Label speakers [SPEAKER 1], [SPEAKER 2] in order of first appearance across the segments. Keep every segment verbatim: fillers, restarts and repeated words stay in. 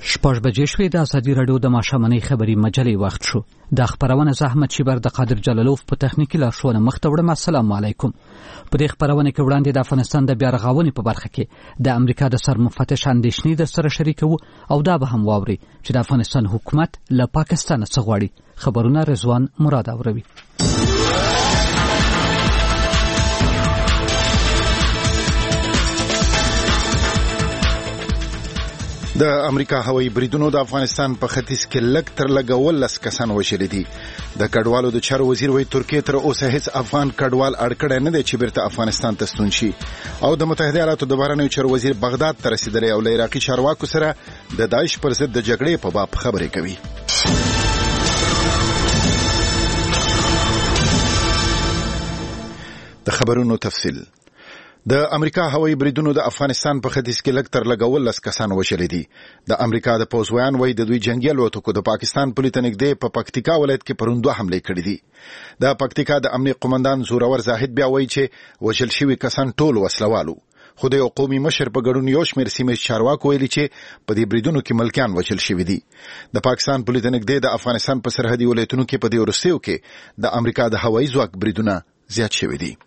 [SPEAKER 1] شپږ بجې شوې. د ازادي راډیو د ماښامنۍ خبري مجلې وخت شو. د خبرونه زحمت شیبر د قادر جلالوف په تخنیکی لارښوونه مخته وړم. السلام علیکم. په دې خبرونه کې وړاندې د افغانستان د بیا رغاونې په برخه کې د امریکا د سرمفتش اندېښنې د سره شریکو او دا به هم واوري چې د افغانستان حکومت له پاکستان څخه غواړي. خبرونه رضوان مراد اوروي.
[SPEAKER 2] د امریکا هوایي بریدونو د افغانستان په ختیځ کې لږ تر لږه ولس کسان وژلي دي. د کډوالو د چارو وزیر وایي ترکیه تر اوسه هیڅ افغان کډوال اړکړی نه دی چې بیرته افغانستان ته ستون شي. او د متحده ایالاتو د بهرنیو چارو وزیر بغداد ته رسیدلی او له عراقي چارواکو سره د داعش پر ضد د جګړې په باب خبرې کوي. د خبرونو تفصیل. د امریکا هوایي بریدونو د افغانستان په ختیځ کې لږ تر لږه ولس کسان وژلي دي. د امریکا د پوځویان وایي د دوی جنگي الوتکو د پاکستان پولې ته نږدې په پکتیکا ولایت کې پرون دوه حملې کړې دي. د پکتیکا د امنیت قومندان زورور زاهد بیا وایي چې وژل شوي کسان ټول وسلوالو. خو د یو قومي مشر په ګډون یو شمېر سیمه چارواکو ویلي چې په دې بریدونو کې ملکیان وژل شوي دي. د پاکستان پولې ته نږدې د افغانستان په سرحدي ولایتونو کې په دې وروستیو کې د امریکا د هوایي ځواک بریدونه زیات شوي دي.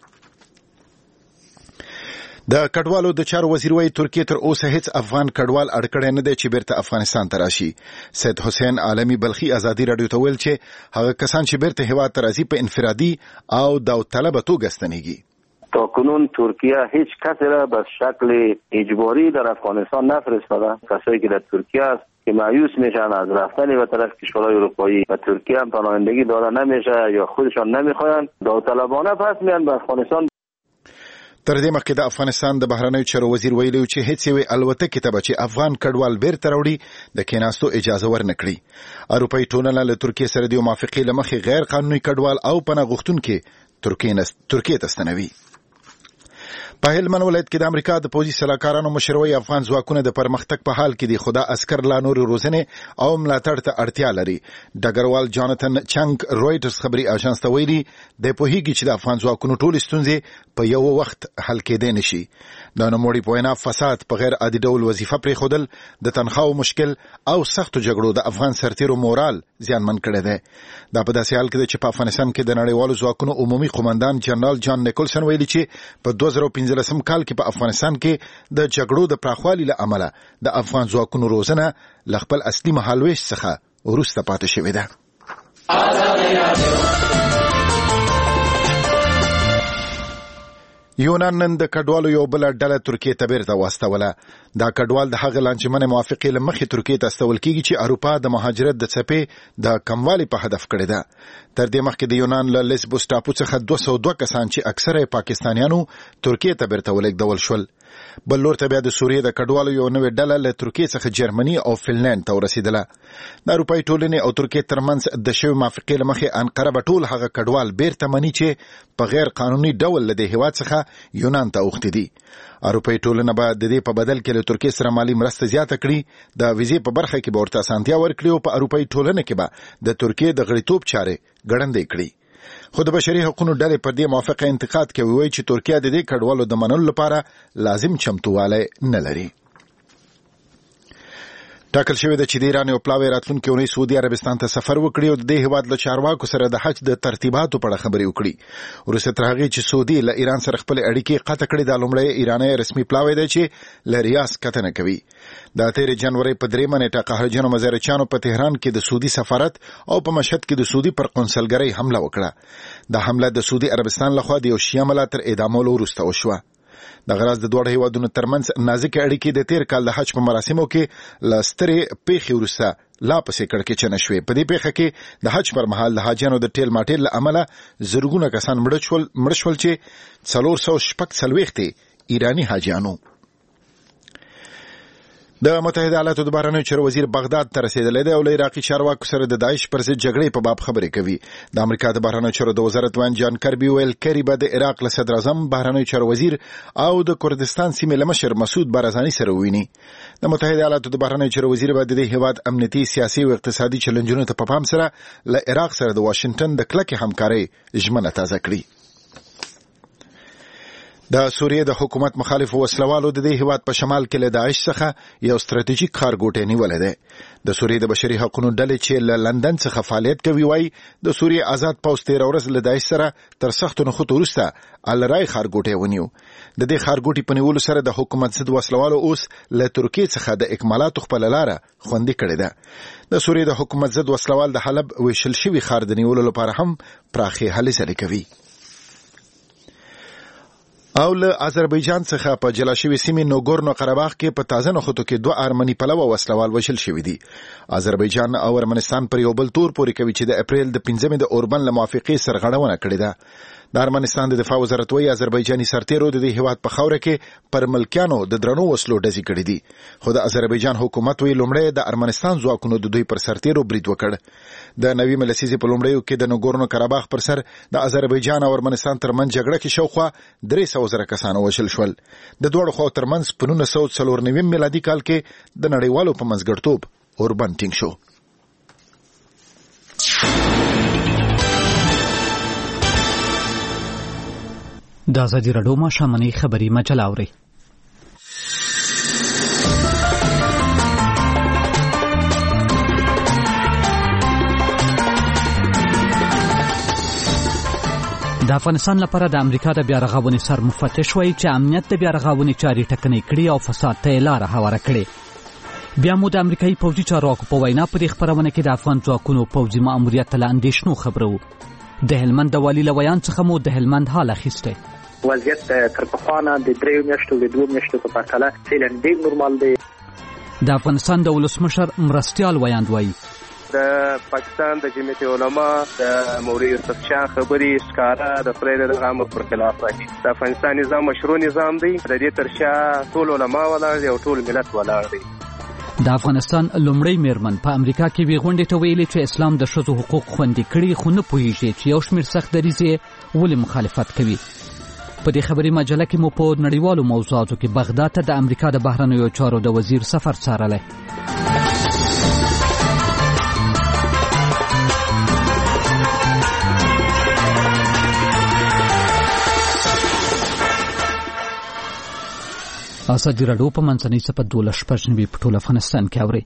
[SPEAKER 2] د کډوالو د چارو وزیر وایي ترکیه تر اوسه هیڅ افغان کډوال اړکړی نه دی چې بیرته افغانستان ته راشي. سید حسین عالمی بلخي ازادي راډیو ته ویل چې هغه کسان چې بیرته هیواد ته راځي په انفرادي او داوطلبه توګه ستنیږي.
[SPEAKER 3] تا کنون ترکیه هیچ کسی را به شکل اجباری در افغانستان نفرستاده. کسایی که در ترکیه است که مایوس میشن از رفتن به طرف کشورهای اروپایی و ترکیه هم پناهندگی داده نمیشه یا خودشان نمیخواین داوطلبانه پس میان به افغانستان.
[SPEAKER 2] تر دې مخکې د افغانستان د بهرنیو چارو وزیر ویلي چې هیڅ یوې الوتکې ته به چې افغان کډوال بیرته راوړي د کېناستو اجازه ورنه کړي. اروپایي ټولنه له ترکیې سره د موافقې له مخې غیر قانوني کډوال او پناه غوښتونکي ترکیې ته ستنوي. په هلمند ولایت کې د امریکا د پوځي سلاکارانو مشروي افغان ځواکونه د پرمختګ په حال کې دي خو دا عسکر لا نور روزنه او ملاتړ ته اړتیا لري. ډګروال جاناتن چنګ رويټرز خبري اژانس ته ویلي د پوهیږي چې د افغان ځواکونو ټول ستونزې په یو وخت حل کېدای نشي. د نوموړي په وینا فساد په غیر عادي ډول وظیفه پرې خودل د تنخواو مشکل او سختو جګړو د افغان سرتیرو مورال زیانمن کړی دی. دا په داسې حال کې چې په افغانستان کې د نړیوالو ځواکونو عمومي قومندان جنرال جان نیکلسن ویلي چې په دوه زره پنځلسم کال کې په افغانستان کې د جګړو د پراخوالي له امله د افغان ځواکونو روزنه له خپل اصلي مهالویش څخه وروسته پاتې شوې ده. یونان نن د کډوالو یو بل ډله ترکیه ته بیرته واستوله. دا کډوال د هغه لانجمنې موافقې له مخې ترکیه ته استول کیږي چې اروپا د مهاجرت د څپې د کموالي په هدف کړی ده. تر دې مخکې د یونان له لیسبوس ټاپو څخه دوه سوه دوه کسان چې اکثره پاکستانیانو ترکیه ته بیرته ولېږدول شول. بل لور ته بیا د سوریې د کډوالو یو نوې ډله له ترکیې څخه جرمني او فنلند ته ورسېدله. د اروپایي ټولنې او ترکیې ترمنځ د شوې موافقې له مخې انقره به ټول هغه کډوال بیرته مني چې په غیر قانوني ډول له دې هېواد څخه یونان ته اوښتي دي. اروپایي ټولنه به د دې په بدل کې له ترکیې سره مالي مرسته زیاته کړي. د ویزې په برخه کې به ورته اسانتیا ورکړي او په اروپایي ټولنه کې به د ترکیې د غړیتوب چارې ګړندۍ کړي. خو د بشري حقوقو ډلې پر دې موافقه انتقاد کوي وایي چې ترکیه د دې کډوالو د منلو لپاره لازم چمتووالی نه لري. ټاکل شوی ده چې د ایران یو پلاوی راتلونکې اونۍ سعودي عربستان ته سفر وکړي او د دې هېواد له چارواکو سره د حج د ترتیباتو په اړه خبرې وکړي. وروسته تر هغې چې سعودي له ایران سره خپلې اړیکې قطع کړي دا لومړی ایرانی رسمي پلاوی دی چې له ریاض کتنه کوي. د تېرې جنورۍ په درېیمه نیټه قهرجنو مزارچیانو په تهران کې د سعودي سفارت او په مشهد کې د سعودي پر قونسلګرۍ حمله وکړه. دا حمله د سعودي عربستان لخوا د یو شیعه ملا تر اعدامولو وروسته وشوه. د غراز د دوه هیوادونو ترمنځ نازکې اړیکې د تیر کال د حج په مراسمو کې له سترې پیښې وروسته لا پسې کړکېچنه شوې. په دې پیښه کې د حج پر مهال د حاجیانو د ټیل ماټیل له امله زرګونه کسان مړه شول چې څلور سوه شپږ څلوېښت ایراني حاجیانو. د متحده ایالاتو د بهرنیو چارو وزیر بغداد ته رسیدلی دی او له عراقي چارواکو سره د داعش پر ضد جګړې په باب خبرې کوي. د امریکا د بهرنیو چارو د وزارت ویاند جان کربي ویل کری به د عراق له صدر اعظم بهرنیو چارو وزیر او د کردستان سیمې له مشر مسعود بارزاني سره وویني. د متحده ایالاتو د بهرنیو چارو وزیر به د دې هېواد امنیتي سیاسي او اقتصادي چلنجونو ته په پام سره له عراق سره د واشنګټن د کلکې همکارۍ ژمنه تازه کړي. د سوریې د حکومت مخالف وسلوالو د دې هیواد په شمال کې له داعش څخه یو ستراتیژیک ښارګوټی نیولې ده. د سوریې د بشري حقوقو ډلې چې له لندن څخه فعالیت کوي وايي د سوریې آزاد پوځ تیر ورځ له داعش سره تر سختو نښتو وروسته الرای ښارګوټی ونیو. د دې ښارګوټي په نیولو سره د حکومت ضد وسلوالو اوس له ترکیې څخه د اکمالاتو خپل لاره خوندي کړې ده. د سوریې د حکومت ضد وسلوال د حلب ویشل شوي ښار د نیولو لپاره هم پراخې هلې ځلې کوي. او له آذربایجان څخه په جلا شوي سیمې نوګورنو قرهباغ کې په تازه نښتو کې دوه ارمني پلوه وسلوال وژل شوي دي. آذربایجان او ارمنستان پر یو بل تور پورې کوي چې د اپریل د پنځمې د اوربن له موافقې سرغړونه کړې ده. د ارمنستان د دفاع وزارت وايي آذربایجاني سرتیرو د دې هیواد په خاوره کې پر ملکیانو د درنو وسلو ډزې کړې دي. خو د آذربایجان حکومت وايي لومړی د ارمنستان ځواکونو د دوی پر سرتیرو برید وکړ. د نوي لسیزې په لومړیو کې د نوګورنو قرهباغ پر سر د آذربایجان او ارمنستان ترمنځ جګړه کې شاوخوا درې سوه زره کسانو وژل شول. د دواړو خواو ترمنځ په نولس سوه څلور نوي میلادي کال کې د نړیوالو په منځګړیتوب اوربن ټینګ شو.
[SPEAKER 1] د ازادي راډیو ماښامنۍ خبري مجله اورئ. د افغانستان لپاره د امریکا د بیا رغونې سر مفتش وایي چې امنیت د بیا رغونې چارې ټکنۍ کړي او فساد ته یې لاره هواره کړې. بیا مو د امریکایي پوځي چارواکو په وینا په دې خپرونه کې د افغان ځواکونو پوځي ماموریت له اندېښنو خبره وو. د هلمند د والي له ویان څخه مو د هلمند حال اخیستی.
[SPEAKER 4] وضعیت تر پخوانه د دریو میاشتو د دوو میاشتو په پرتله فعلا ډېر نورمال دی.
[SPEAKER 1] د افغانستان د ولسمشر مرستیال ویاند وایي
[SPEAKER 5] د پاکستان د جمعیت علما د مولوي یوسف شاه خبرې ښکاره د پرېکړې د عامو پر خلاف راځي. د افغانستان نظام مشروع نظام دی. د دې تر شا ټول علما ولاړ دي او ټول ملت ولاړ دی.
[SPEAKER 1] د افغانستان لومړی میرمن په امریکا کې وی غونډې ته ویلي چې اسلام د ښځو حقوق خوندي کړي خو نه پوهیږي چې یو شمېر سخت دریځ ولې مخالفت کوي. په دې خبري مجله کې مو په نړیوالو موضوعاتو کې بغداد ته د امریکا د بهرنیو چارو د وزیر سفر څارلی. ازادي راډیو په منځنۍ څپه دولس شپږ نوي په ټول افغانستان کې اورئ.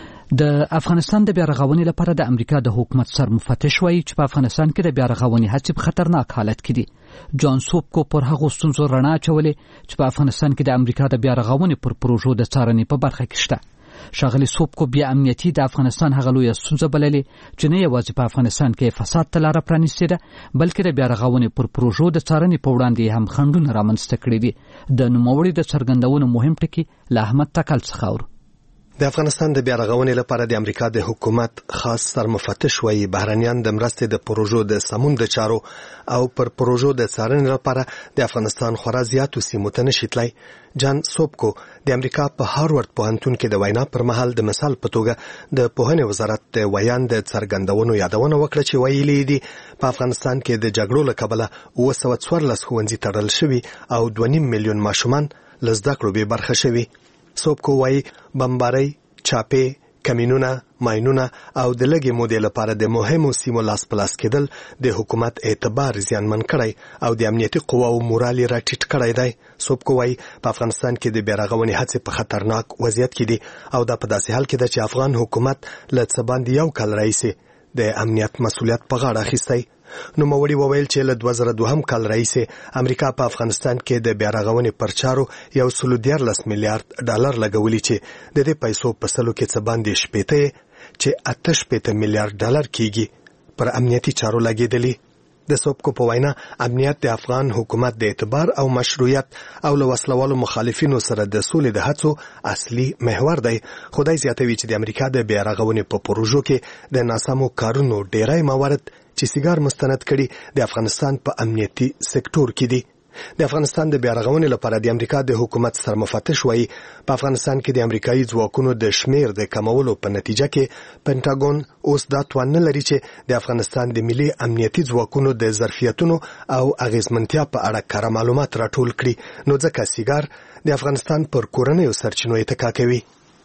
[SPEAKER 1] د افغانستان د بیا رغونې لپاره د امریکا د حکومت سر مفتش وایي چې په افغانستان کې د بیا رغونې هڅې په خطرناک حالت کې دي. جان سوبکو پر هغو ستونزو رڼا اچولې چې په افغانستان کې د امریکا د بیا رغونې پر پروژو د څارنې په برخه کې شته. ښاغلي سوبکو بیا امنیتي د افغانستان هغه لویه ستونزه بللې چې نه یوازې په افغانستان کې فساد ته لاره پرانیستې ده بلکې د بیا رغونې پر پروژو د څارنې په وړاندې هم خنډونه رامنځته کړي دي. د نوموړي د څرګندونو مهم ټکي له احمد تکل څخه اورو.
[SPEAKER 6] د افغانستان د بیا رغونې لپاره د امریکا د حکومت خاص سرمفتش وایي بهرنیان د مرستې د پروژو د سمون د چارو او پر پروژو د څارنې لپاره د افغانستان خورا زیاتو سیمو ته نشي تللی. جان سوبکو د امریکا په هاروارد پوهنتون کې د وینا پر مهال د مثال په توګه د پوهنې وزارت د ویان د څرګندونو یادونه وکړه چې ویلي دي په افغانستان کې د جګړو له کبله اوه سوه څوارلس ښوونځي تړل شوي او دوه نیم میلیون ماشومان له زده کړو بې برخه شوي. سوبکو وایي بمبارۍ، چاپې، کمینونه، ماینونه او د لږې مودې لپاره د مهمو سیمو لاس په لاس کېدل د حکومت اعتبار زیانمن کړی او د امنیتي قواو مورال یې راټیټ کړی دی. سوبکو وایي په افغانستان کې د بیا رغونې هڅې په خطرناک وضعیت کې دي او دا په داسې حال کې ده چې افغان حکومت له څه باندې یو کال راهیسې د امنیت مسؤلیت په غاړه اخیستی. نوموړي وویل چې له دوه زره دوهم کال راهیسې امریکا په افغانستان کې د بیا رغونې پر چارو یو سلو دیارلس میلیارډ ډالر لګولي چې د دې پیسو په سلو کې څه باندې شپېته چې اته شپېته میلیارډ ډالر کېږي پر امنیتي چارو لګېدلي. د سوبکو په وینا امنیت د افغان حکومت د اعتبار او مشروعیت او له وسلوالو مخالفینو سره د سولې د هڅو اصلي محور دی. خدای زیاتوي چې د امریکا د بیا رغونې په پروژو کې د ناسمو کارونو ډیری موارد چې سیګار مستند کړي د افغانستان په امنیتي سکتور کې دي. د افغانستان د بیا رغونې لپاره د امریکا د حکومت سرمفتش وایي په افغانستان کې د امریکایي ځواکونو د شمیر د کمولو په نتیجه کې پنټاګون اوس دا توان نه لري چې د افغانستان د ملي امنیتي ځواکونو د ظرفیتونو او اغیزمنتیا په اړه کره معلومات راټول کړي، نو ځکه سیګار د افغانستان پر کورنیو سرچینو اتکا کوي.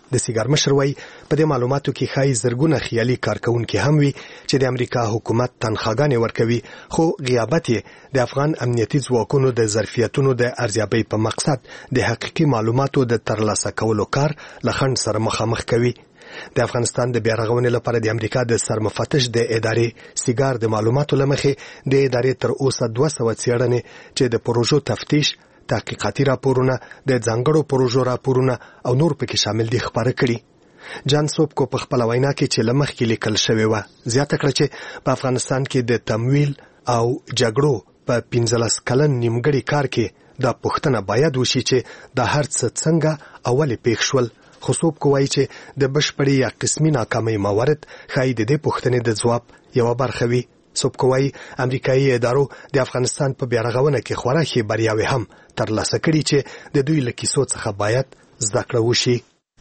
[SPEAKER 6] د سیګار مشر وایي په دې معلوماتو کې ښایي زرګونه خیالي کارکونکي هم وي چې د امریکا حکومت تنخواګانې ورکوي، خو غیابت یې د افغان امنیتي ځواکونو د ظرفیتونو د ارزیابۍ په مقصد د حقیقي معلوماتو د ترلاسه کولو کار له خنډ سره مخامخ کوي. د افغانستان د بیا رغونې لپاره د امریکا د سرمفتش د ادارې سیګار د معلوماتو لمخې د ادارې تر اوسه دوه سوه څېړنې چې د پروژو تفتیش، تحقیقاتي راپورونه، د ځانګړو پروژو راپورونه او نور پکې شامل دي خبره کړي. جان سوبکو په خپل وینا کې چې لمخکې لیکل شوی و زیاته کړه چې په افغانستان کې د تمویل او جګړو په پنځلس کلن نیمګړي کار کې دا پوښتنه باید وشي چې د هر څه څنګه اول پېښ شول. خو سوبکو وایي چې د بشپړې یا قسمي ناکامۍ موارد ښایي د دې پوښتنې د ځواب یوه برخه وي. سوبکو وایي امریکایي ادارو د افغانستان په بیا رغونه کې خورا ښې بریاوې هم ترلاسه کړي چې د دوی له کیسو څخه باید زده کړه وشي.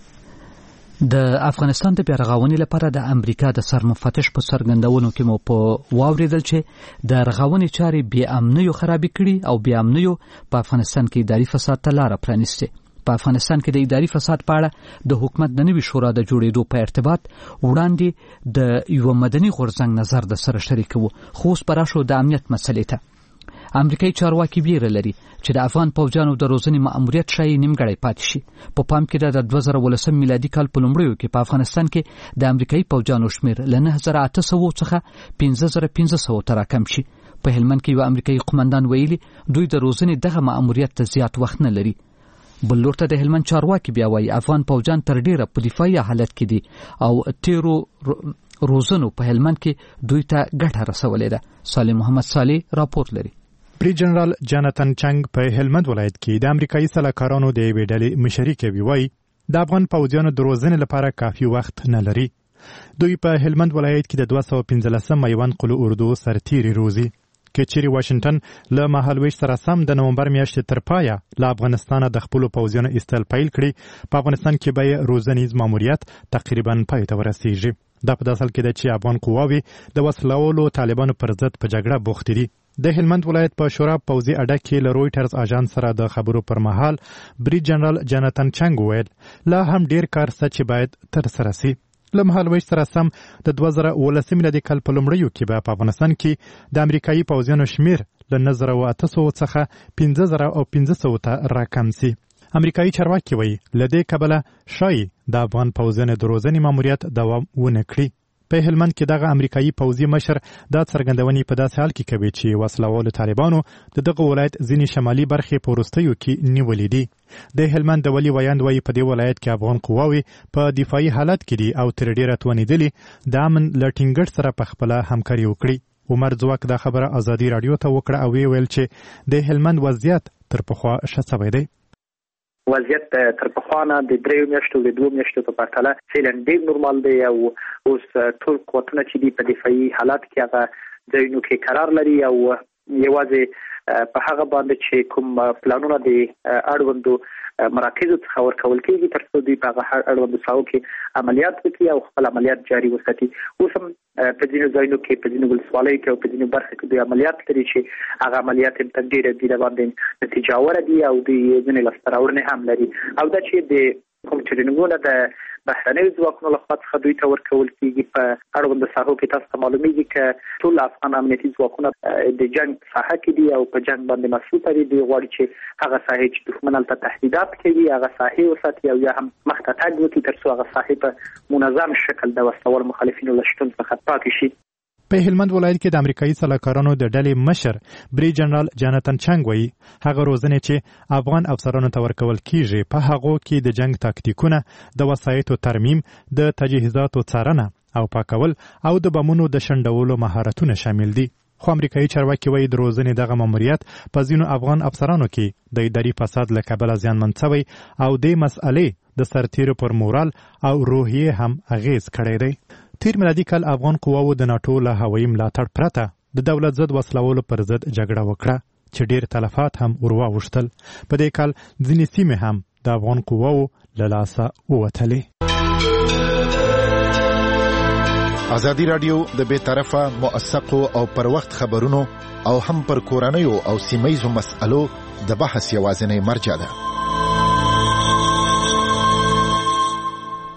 [SPEAKER 1] د افغانستان د بیا رغونې لپاره د امریکا د سرمفتش په څرګندونو کې مو په واوریدل چې د رغونې چارې بې امنیو خرابې کړي او بې امنیو په افغانستان کې اداري فساد ته لاره پرانیستې. په افغانستان کې د اداري فساد په اړه د حکومت د نوي شورا د جوړېدو په ارتباط وړاندې د یو مدني غورځنګ نظر د سره شریکو، خو اوس به راشو د امنیت مسلې ته. امریکایي چارواکي ویره لري چې د افغان پوځیانو د روزنې مأموریت شایي نیمګړی پاتې شي. په پام کې د دوه زره ولسم میلادي کال په لومړیو کې په افغانستان کې د امریکایي پوځیانو شمېر له نهه زره اته سوه څخه پنځه زره پنځه سوه ته راکم شي. په هلمند کې یو امریکایي قومندان ویلي دوی د روزنې دغه مأموریت ته زیات وخت نه لري. بل لور ته د هلمند چارواکي بیا وایي افغان پوځیان تر ډیره په دفاعي حالت کې دي او تیرو روزنو په هلمند کې دوی ته ګټه رسولې ده. سالم محمد صالح راپور لري.
[SPEAKER 7] بری جنرال جاناتن چنګ په هلمند ولایت کې د امریکایي سلاکارانو د یوې ډلې مشري کوي. وایي د افغان پوځیانو د روزنې لپاره کافي وخت نه لري. دوی په هلمند ولایت کې د دوه سوه پنځلسم میوند قلو اردو سرتیري روزي. که چیرې واشنګټن له مهالویش سره سم د نومبر میاشتې تر پایه له افغانستانه د خپلو پوځیانو ایستل پیل کړي، په افغانستان کې به یې روزنیز ماموریت تقریبا پای ته ورسیږي. دا په داسې حال کې ده چې افغان قواوې د وسلوالو طالبانو پر ضد په جګړه بوختې دي. د هلمند ولایت په شوراب پوځي اډه کې له رویټرز اژانس سره د خبرو پر مهال بری جنرال جاناتن چنګ وویل لا هم ډیر کار شته چې باید ترسره شي. له مهالویش سره سم د دوه زره ولسم میلادي کال په لومړیو کې به په افغانستان کې د امریکایي پوځیانو شمېر له نهه زره اته سوه څخه پنځه زره او پنځه سوه ته راکم شي. امریکایي چارواکي وایي له دې کبله ښایي د افغان پوځیانو د روزنې ماموریت دوام ونه کړي. په هلمند کې دغه امریکایي پوځي مشر دا څرګندونې په داسې حال کې کوي چې وسلوالو طالبانو د دغه ولایت ځینې شمالي برخې په وروستیو کې نیولې دي. د هلمند د ولي ویاند وایي په دې ولایت کې افغان قواوې په دفاعي حالت کې دي او تر ډیره توانېدلې د امن له ټینګښت سره په خپله همکاري وکړي. عمر ځواک دا خبره ازادي راډیو ته وکړه او ویل چې د هلمند وضعیت تر پخوا ښه شوی دی.
[SPEAKER 4] وضعیت تر پخوانه د دریو میاشتو د دوه میاشتو په پرتله څېړن ډېر نورمال دی او اوس ټول قوتونه چې دي په دفاعي حالت کې هغه ځایونو کې قرار لري او یوازې په هغه باندې چې کوم پلانونه د اړوندو مراکزو څخه ورکول کېږي تر څو دوی په هغه اړوندو ساحو کې عملیات وکړي او خپل عملیات جاري وساتي. اوس هم په ځینو ځایونو کې په ځینو ولسوالیو کې او په ځینو برخو کې دوی عملیات لري چې هغه عملیات هم تر ډېره ډېره باندې نتیجه وره دي او دوی ځینې لاسته راوړنې هم لري او دا چې د کوم ټرینینګونه د بهرنیو ځواکونو لخوا څخه دوی ته ورکول کېږي په اړوندو ساحو کې تاسو ته معلومیږي که ټول افغان امنیتي ځواکونه د جنګ ساحه کې دي او په جنګ باندې مصروفه دي. دوی غواړي چې هغه ساحې چې دښمن هلته تهدیدات کوي هغه ساحې وساتي او یا هم مخته تګ وکړي تر څو هغه ساحې په منظم شکل د وسلوال مخالفینو له شتون څخه پاکې شي.
[SPEAKER 7] په هلمند ولایت کې د امریکایي سلاکارانو د ډلې مشر بری جنرال جاناتن چنګ وایي هغه روزنې چې افغان افسرانو ته ورکول کیږي په هغو کې د جنگ تاکتیکونه، د وسایطو ترمیم، د تجهیزاتو څارنه او پاکول او د بمونو د شنډولو مهارتونه شامل دي. خو امریکایي چارواکي وایي د روزنې دغه ماموریت په ځینو افغان افسرانو کې د اداري فساد له کبله زیانمن شوی او دې مسئلې د سرتیرو پر مورال او روحیې هم اغیز کړی دی. تیر میلادي کال افغان قواو د ناټو له هوایي ملاتړ پرته د دولت ضد وسلوالو پر ضد جګړه وکړه چې ډیر تلفات هم ور واوښتل. په دې کال ځینې سیمې هم د افغان قواو له لاسه ووتلې.
[SPEAKER 2] ازادي راډیو د بې طرفه موثقو او پر وخت خبرونو او هم پر کورنیو او سیمهیزو مسألو د بحث یوازینی مرجع ده.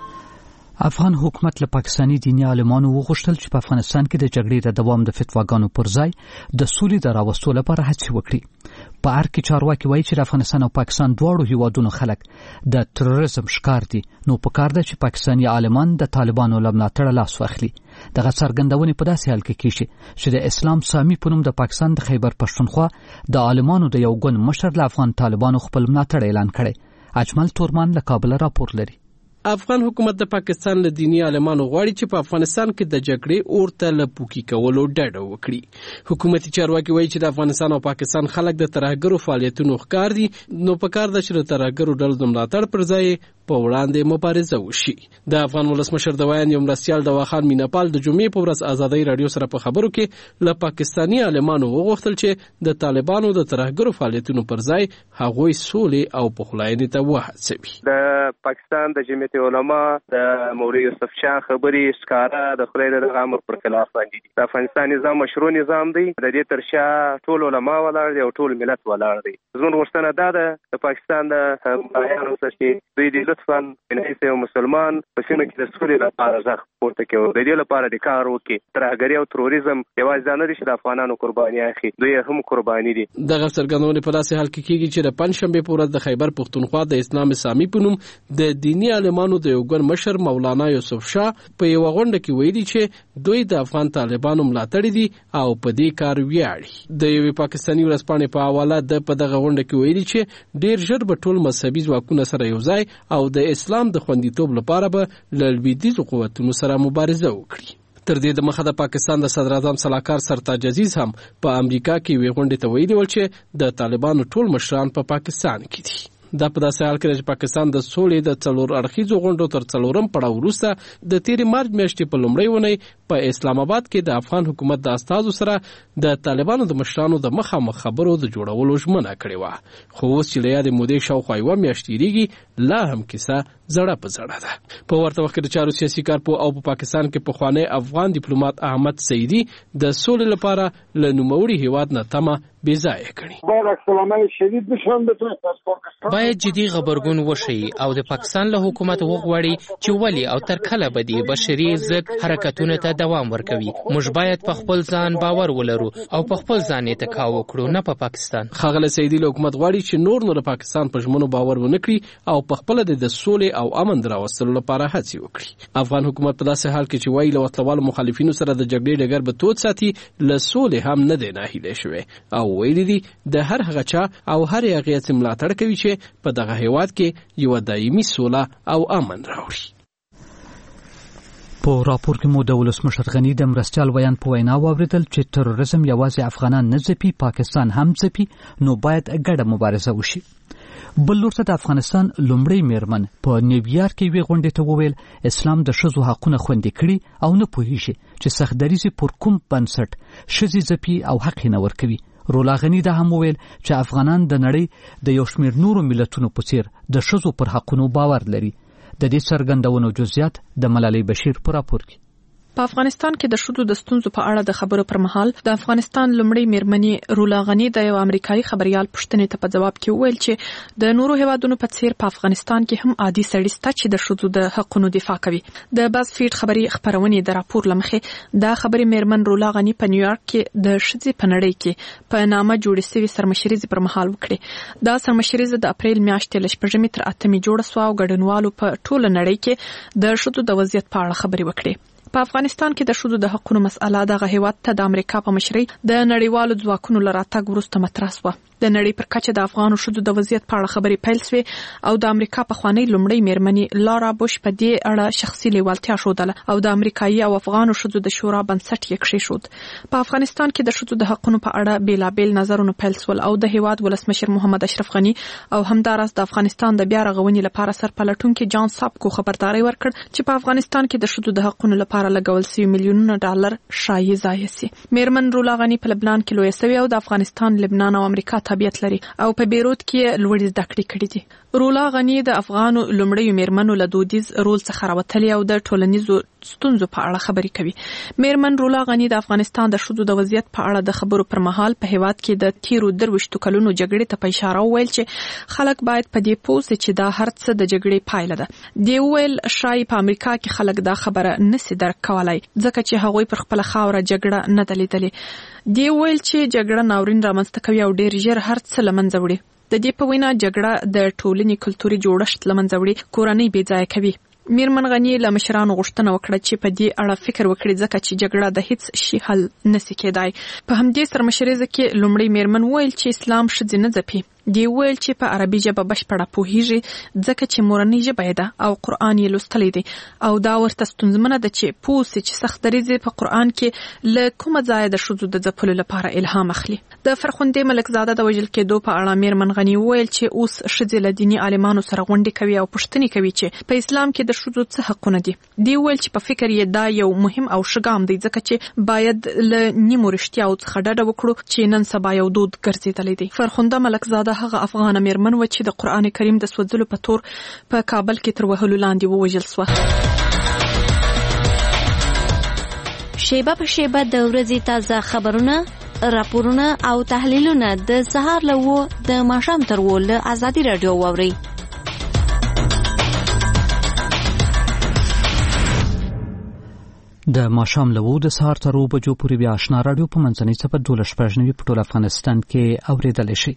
[SPEAKER 1] افغان حکومت له پاکستاني دیني عالمانو وغوښتل چې په افغانستان کې د جګړې د دوام د فتواګانو پر ځای د سولې د راوستلو لپاره هڅې وکړي. په هر کې چارواکي وایي چې د افغانستان او پاکستان دواړو هیوادونو خلک د تروریزم ښکار دي، نو پکار ده چې پاکستاني عالمان د طالبانو له ملاتړه لاس واخلي. دغه څرګندونې په داسې حال کې کیږي چې د اسلام سامي په نوم د پاکستان د خیبر پښتونخوا د عالمانو د یو ګوند مشر له افغان طالبانو خپل ملاتړ اعلان کړی. اجمل تورمان له کابل راپور لري.
[SPEAKER 8] افغان حکومت د پاکستان له دینی عالمانو غواړي چې په افغانستان کې د جګړې اورته له پوکی کولو ډډه وکړي. حکومتي چارواکي وایي چې د افغانستان او پاکستان خلک د ترهګرو فعالیتونو ښکار دي، نو پکار ده چې د ترهګرو ډلو د ملاتړ پر ځای په وړاندې مبارزه وشي. د افغان ولسمشر د ویان یو مرستیال دواخان میناپال د جمعې په ورځ ازادۍ رادیو سره په خبرو کې له پاکستاني عالمانو وغوښتل چې د طالبانو د ترهګرو فعالیتونو پر ځای هغوی سولې او پخلاینې ته وهڅوي.
[SPEAKER 5] د پاکستان د جمعیت علما د مولوي یوسف شاه خبرې ښکارا د خدای د امر پر خلاف باندې دي. د افغانستان نظام مشروع نظام دی، د دې تر شا ټول علما ولاړ دي او ټول ملت ولاړ دی. زموږ غوښتنه دا ده د پاکستان د ملایانو څخه چې دوی د لطفاً بنایسته یو مسلمان په سیمه کې د سولې لپاره ځخ پورته کوي، د دې لپاره د کار وکړي. ترهګري او تروریزم یوازې نه دي چې د افغانانو قرباني اخلي، دوی هم قرباني دي.
[SPEAKER 8] دغه څرګندونه په داسې حال کې کیږي چې د پنځشنبه په ورځ د خیبر پښتونخوا د اسلام سامي په نوم د دینی عالمانو د یو ګوند مشر مولانا یوسف شاه په یو غونډه کې ویلي چې دوی د افغان طالبانو ملاتړ دي او په دې کار ویاړي. د یو پاکستاني ورځپاڼې په حواله د په دغه غونډه کې ویلي چې ډیر ژر به ټول مذهبي ځواکونه سره یو ځای او د اسلام د خوندیتوب لپاره به له لویدیځو قوتونو سره مبارزه وکړي. تر دې د مخه د پاکستان د صدر اعظم سلاکار سرتاج عزیز هم په امریکا کې وی غونډه ته ویلي ول چې د طالبانو ټول مشران په پا پاکستان کې دي. دا په داسې حال کې چې پاکستان د سولې د څلور اړخیزو غونډو تر څلورم پړاو وروسته د تیرې مارچ میاشتې په لومړۍ اونۍ په اسلام آباد کې د افغان حکومت د استازو سره د طالبانو د مشرانو د مخامخ خبرو د جوړولو ژمنه کړې وه. خو اوس چې له یادې مودې شاوخوا یوه میاشت تېرېږي، لا هم کیسه زړه په زړه ده. په ورته وخت کې د چارو سیاسي کارپوه او په پاکستان کې پخوانی افغان ډیپلوماټ احمد سعیدي د سولې لپاره له نوموړي هیواد نه تمه بې ځایه کړي.
[SPEAKER 9] باید جدي غبرګون وشي او د پاکستان له حکومت وغواړي چې ولې او تر کله به د بشري ضد حرکتونو ته دوام ورکوي. موږ باید په خپل ځان باور ولرو او په خپل ځان اتکا وکړو، نه په پاکستان.
[SPEAKER 8] ښاغلی سعیدي له حکومت غواړي چې نور نو د پاکستان په ژمنو باور ونه کړي او په خپله د سولې او امن د راوستلو لپاره هڅې وکړي. افغان حکومت په داسې حال کې چې وایي له وسلوالو مخالفینو سره د جګړې ډګر به تود ساتي، له سولې هم نه دی ناهیلی شوی او ویلي دي د هر هغه چا او هر هغې څه ملاتړ کوي چې په دغه هیواد کې یوه دایمي سوله او امن راوړي.
[SPEAKER 1] په راپور کې مو د ولسمشر غني د مرستیال ویان په وینا واوریدل چې تروریزم یوازې افغانان نه ځپي، پاکستان هم ځپي، نو باید ګډه مبارزه وشي. بل لورته د افغانستان لومړی میرمن په نیویارک کې یوې غونډې ته وویل اسلام د ښځو حقونه خوندي کړي او نه پوهیږي چې سختدریزې پر کوم بنسټ ښځې ځپي او حق یې نه ورکوي. رولا غني دا هم وویل چې افغانان د نړۍ د یو شمېر نورو ملتونو په څیر د ښځو پر حقونو باور لري. د دې څرګندونو جزئیات د ملالۍ بشیر په راپور کې.
[SPEAKER 10] په افغانستان کې د ښځو د ستونزو په اړه د خبرو پر مهال د افغانستان لومړی میرمنې رولا غني د یو امریکایي خبريال پوښتنې ته په جواب کې وویل چې د نورو هیوادونو په څیر په افغانستان کې هم عادي سړی شته چې د ښځو د حقوقو دفاع کوي. د باز فیډ خبري خبرونې د راپور لمخې دا خبري میرمن رولا غني په نیویارک کې د ښځې په نړۍ کې په نامه جوړې شوې سرمشریزې پر مهال وکړي. دا سرمشریزه د اپریل میاشتې له شپږمې تر اتمې جوړه سوه او ګډونوالو په ټوله نړۍ کې د ښځو د وضعیت په اړه خبرې وکړي. په افغانستان کې د ښځو د حقوقو مسأله دغه هیواد ته د امریکا په مشرۍ د نړیوالو ځواکونو له راتګ وروسته مطرح شوه. د نړۍ پر کچه د افغان ښځو د وضعیت په اړه خبرې پیل شوې او د امریکا پخوانی لومړی میرمنې لارا بوش په دې اړه شخصي لیوالتیا ښودله او د امریکایي او افغانو ښځو د شورا بنسټ یې کېښود. په افغانستان کې د ښځو د حقوقو په اړه بیلابیل نظرونه پیل شول او د هیواد ولسمشر محمد اشرف غني او همداراز د افغانستان د بیا رغونې لپاره سرپلټونکي جان سابکو خبرداري ورکړ چې په افغانستان کې د ښځو د حقوقو لپاره لګول شوي میلیونونه ډالر شایي ضایع سي. میرمن رولا غني په لبنان کې لویه سوې او د افغانستان، لبنان او امریکا تابعیت لري او په بیروت کې لوړې زده کړې کړې دي. رولا غنی د افغان لومړی میرمنو له دودیز رول څخه راوتلې او د ټولنیزو ستونزو په اړه خبرې کوي. میرمن رولا غنی د افغانستان د ښځو د وضعیت په اړه د خبرو پر مهال په هیواد کې د تیرو درویشتو کلونو جګړې ته په اشاره وویل چې خلک باید په دې پوه شي چې دا هر څه د جګړې پایله ده. دی ویل شای په امریکا کې خلک دا خبره نسی درک کولای ځکه چې هغوی پر خپل خاوره جګړه نه ده لیدلې. دی ویل چې جګړه ناورین رامنځته کوي او ډیر ژر هر څه له منځه وړي. د دې په وینا جګړه د ټولنې کلتوري جوړښت له منځه وړي، کورنۍ بې ځایه کوي. میرمن غنی له مشرانو غوښتنه وکړه چې په دې اړه فکر وکړي ځکه چې جګړه د هیڅ شي حل نسی کېدای. په همدې سرمشریزه کې لومړی میرمن ویل چې اسلام ښځې نه ځپي. دی ویل چې په عربي ژبه بشپړه پوهیږي ځکه چې مورنۍ ژبه یې ده او قرآن یې لوستلی دی او دا ورته ستونزمنه ده چې پوه سي چې سخت دریځې په قرآن کې له کومه ځایه د ښځو د ځپلو لپاره الهام اخلي. د فرخندې ملکزاده د وژل کېدو په اړه میرمن غنی ویل چې اوس ښځې له دیني عالمانو سره غونډې کوي او پوښتنې کوي چې په اسلام کې د ښځو څه حقونه دي. دی ویل چې په فکر یې دا یو مهم او ښه ګام دی ځکه چې باید له نیمو رښتیاو څخه ډډه وکړو چې نن سبا یو دود ګرځېدلی دی. فرخنده ملکزاده هغه افغان میرمن و چې د قرآن کریم د سوځلو په تور په کابل کې تر وهلو لاندې ووژل شوه.
[SPEAKER 11] شیبه په شیبه د ورځې تازه خبرونه، راپورونه او تحلیلونه د سهار له وو د ماښام تر وو له ازادي راډیو واورئ.
[SPEAKER 1] د ماښام له وو د سهار تر وو بجو پورې بیا آشنا راډیو په منځنۍ څپه دولس شپږ نوي په ټول افغانستان کې اورېدلی شي.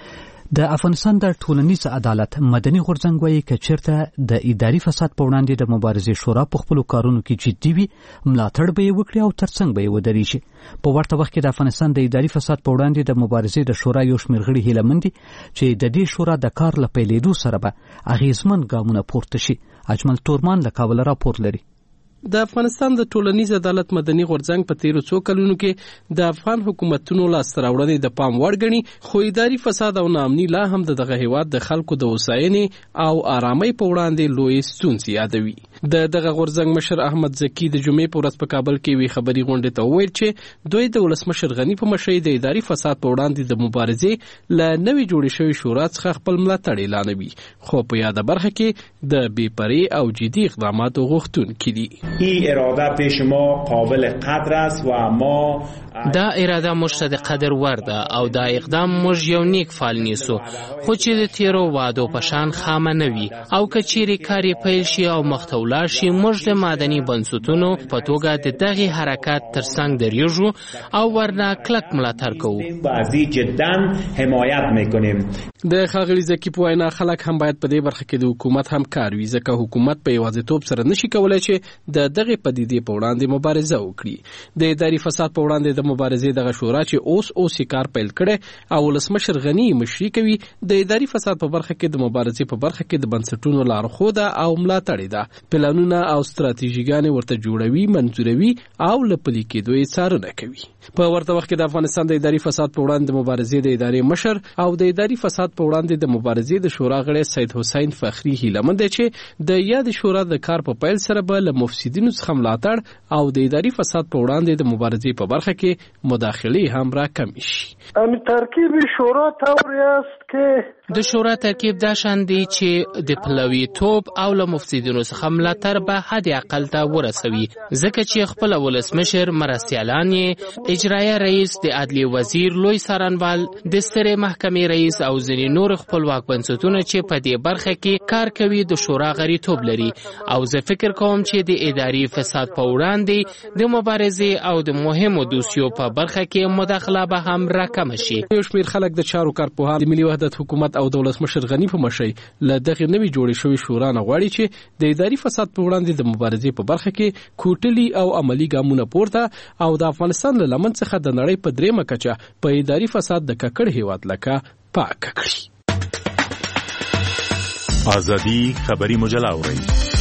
[SPEAKER 1] د افغانستان د ټولنیز عدالت مدني غورځنګ وایي که چېرته د اداري فساد په وړاندې د مبارزې شورا په خپلو کارونو کې جدي وي ملاتړ به یې وکړي او ترڅنګ به یې ودرېږي. په ورته وخت کې د افغانستان د اداري فساد په وړاندې د مبارزې د شورا یو شمېر غړي هیله مند دي چې د دې شورا د کار له پیلېدو سره به اغېزمن ګامونه پورته شي. اجمل تورمان له کابل راپور لري.
[SPEAKER 8] د افغانستان د ټولنیز عدالت مدني غورځنګ په تیرو څو کلونو کې د افغان حکومتونو لاسته راوړنې د پام وړ ګڼي، خو اداري فساد او ناامني لا هم د دغه هیواد د خلکو د هوساینې او آرامۍ په وړاندې لویې ستونزې یادوي. د دغه غورځنګ مشر احمد زکي د جمعې په ورځ په کابل کې وی خبري غونډې ته وویل چې دوی د ولسمشر غني په مشرۍ د اداري فساد په وړاندې د مبارزې له نوې جوړې شوې شورا څخه خپل ملاتړ اعلانوي، خو په یاده برخه کې د بې پرې او جدي اقداماتو غوښتونکي دي.
[SPEAKER 12] این اراده پیش ما قابل قدر است و ما
[SPEAKER 9] دا اراده موږ ته د قدر ور ده او دا اقدام موږ یو نیک فعال نیسو، خو چې د تیرو وعدو په شان خامه نه وي او که چیرې کار یې پیل شي او مخته ولاړ شي موږ د مدني بنسټونو په توګه د دغې حرکت ترڅنګ درېږو او ورنه کلک ملاتړ کوو.
[SPEAKER 12] بعضی جدا حمایت میکنیم.
[SPEAKER 8] د ښاغلي زکي په وینا خلک هم باید په دې برخه کې د حکومت همکار وي ځکه حکومت په یوازیتوب سره نشي کولای چې د دغې پدیدې په وړاندې مبارزه وکړي. د اداري فساد په وړاندې د مبارزې دغه شورا چې اوس اوس کار پیل کړي او ولسمشر غني مشري کوي د اداري فساد په برخه کې د مبارزې په برخه کې د بنسټونو لارښوده او ملاتړ ده، پلانونه او ستراتیژیګانې ورته جوړوي، منظوروي او له پلي کېدو یې څارنه کوي. په ورته وخت کې د افغانستان د اداري فساد په وړاندې د مبارزې د ادارې مشر او د اداري فساد په وړاندې د مبارزې د شورا غړی سید حسین فخری هیلمند دی چې د یاد شورا د کار په پیل سره به له مفسدینو څخه ملاتړ او د اداري فساد په وړاندې د مبارزې په برخه کې مداخله هم را کم شي.
[SPEAKER 13] ام ترکیب شورا طوری است که
[SPEAKER 9] د شورا ترکیب دا شان دی چې د پلوي توپ او له مفسدینو څخه ملاتړ به حد اقل ته ورسوي ځکه چې خپل ولسمشر مرستیالان یې اجرایه رئیس، د عدلیې وزیر، لوی څارنوال، د سترې محکمې رئیس او ځینې نور خپلواک بنسټونه چې په دې برخه کې کار کوي د شورا غړیتوب لري او زه فکر کوم چې د اداري فساد په وړاندې د مبارزې او د مهمو دوسیو په برخه کې مداخله به هم راکمه شي.
[SPEAKER 8] یو شمېر خلک د چارو کارپوهان د ملي وحدت حکومت او د ولسمشر غني په مشرۍ له دغې نوې جوړې شوې شورا نه غواړي چې د اداري فساد په وړاندې د مبارزې په برخه کې کوټلي او عملي ګامونه پورته او د افغانستان له لمن څخه د نړۍ په درېیمه کچه په اداري فساد د ککړ هیواد لکه پاک کړي.
[SPEAKER 14] ازادي خبري مجله اورئ.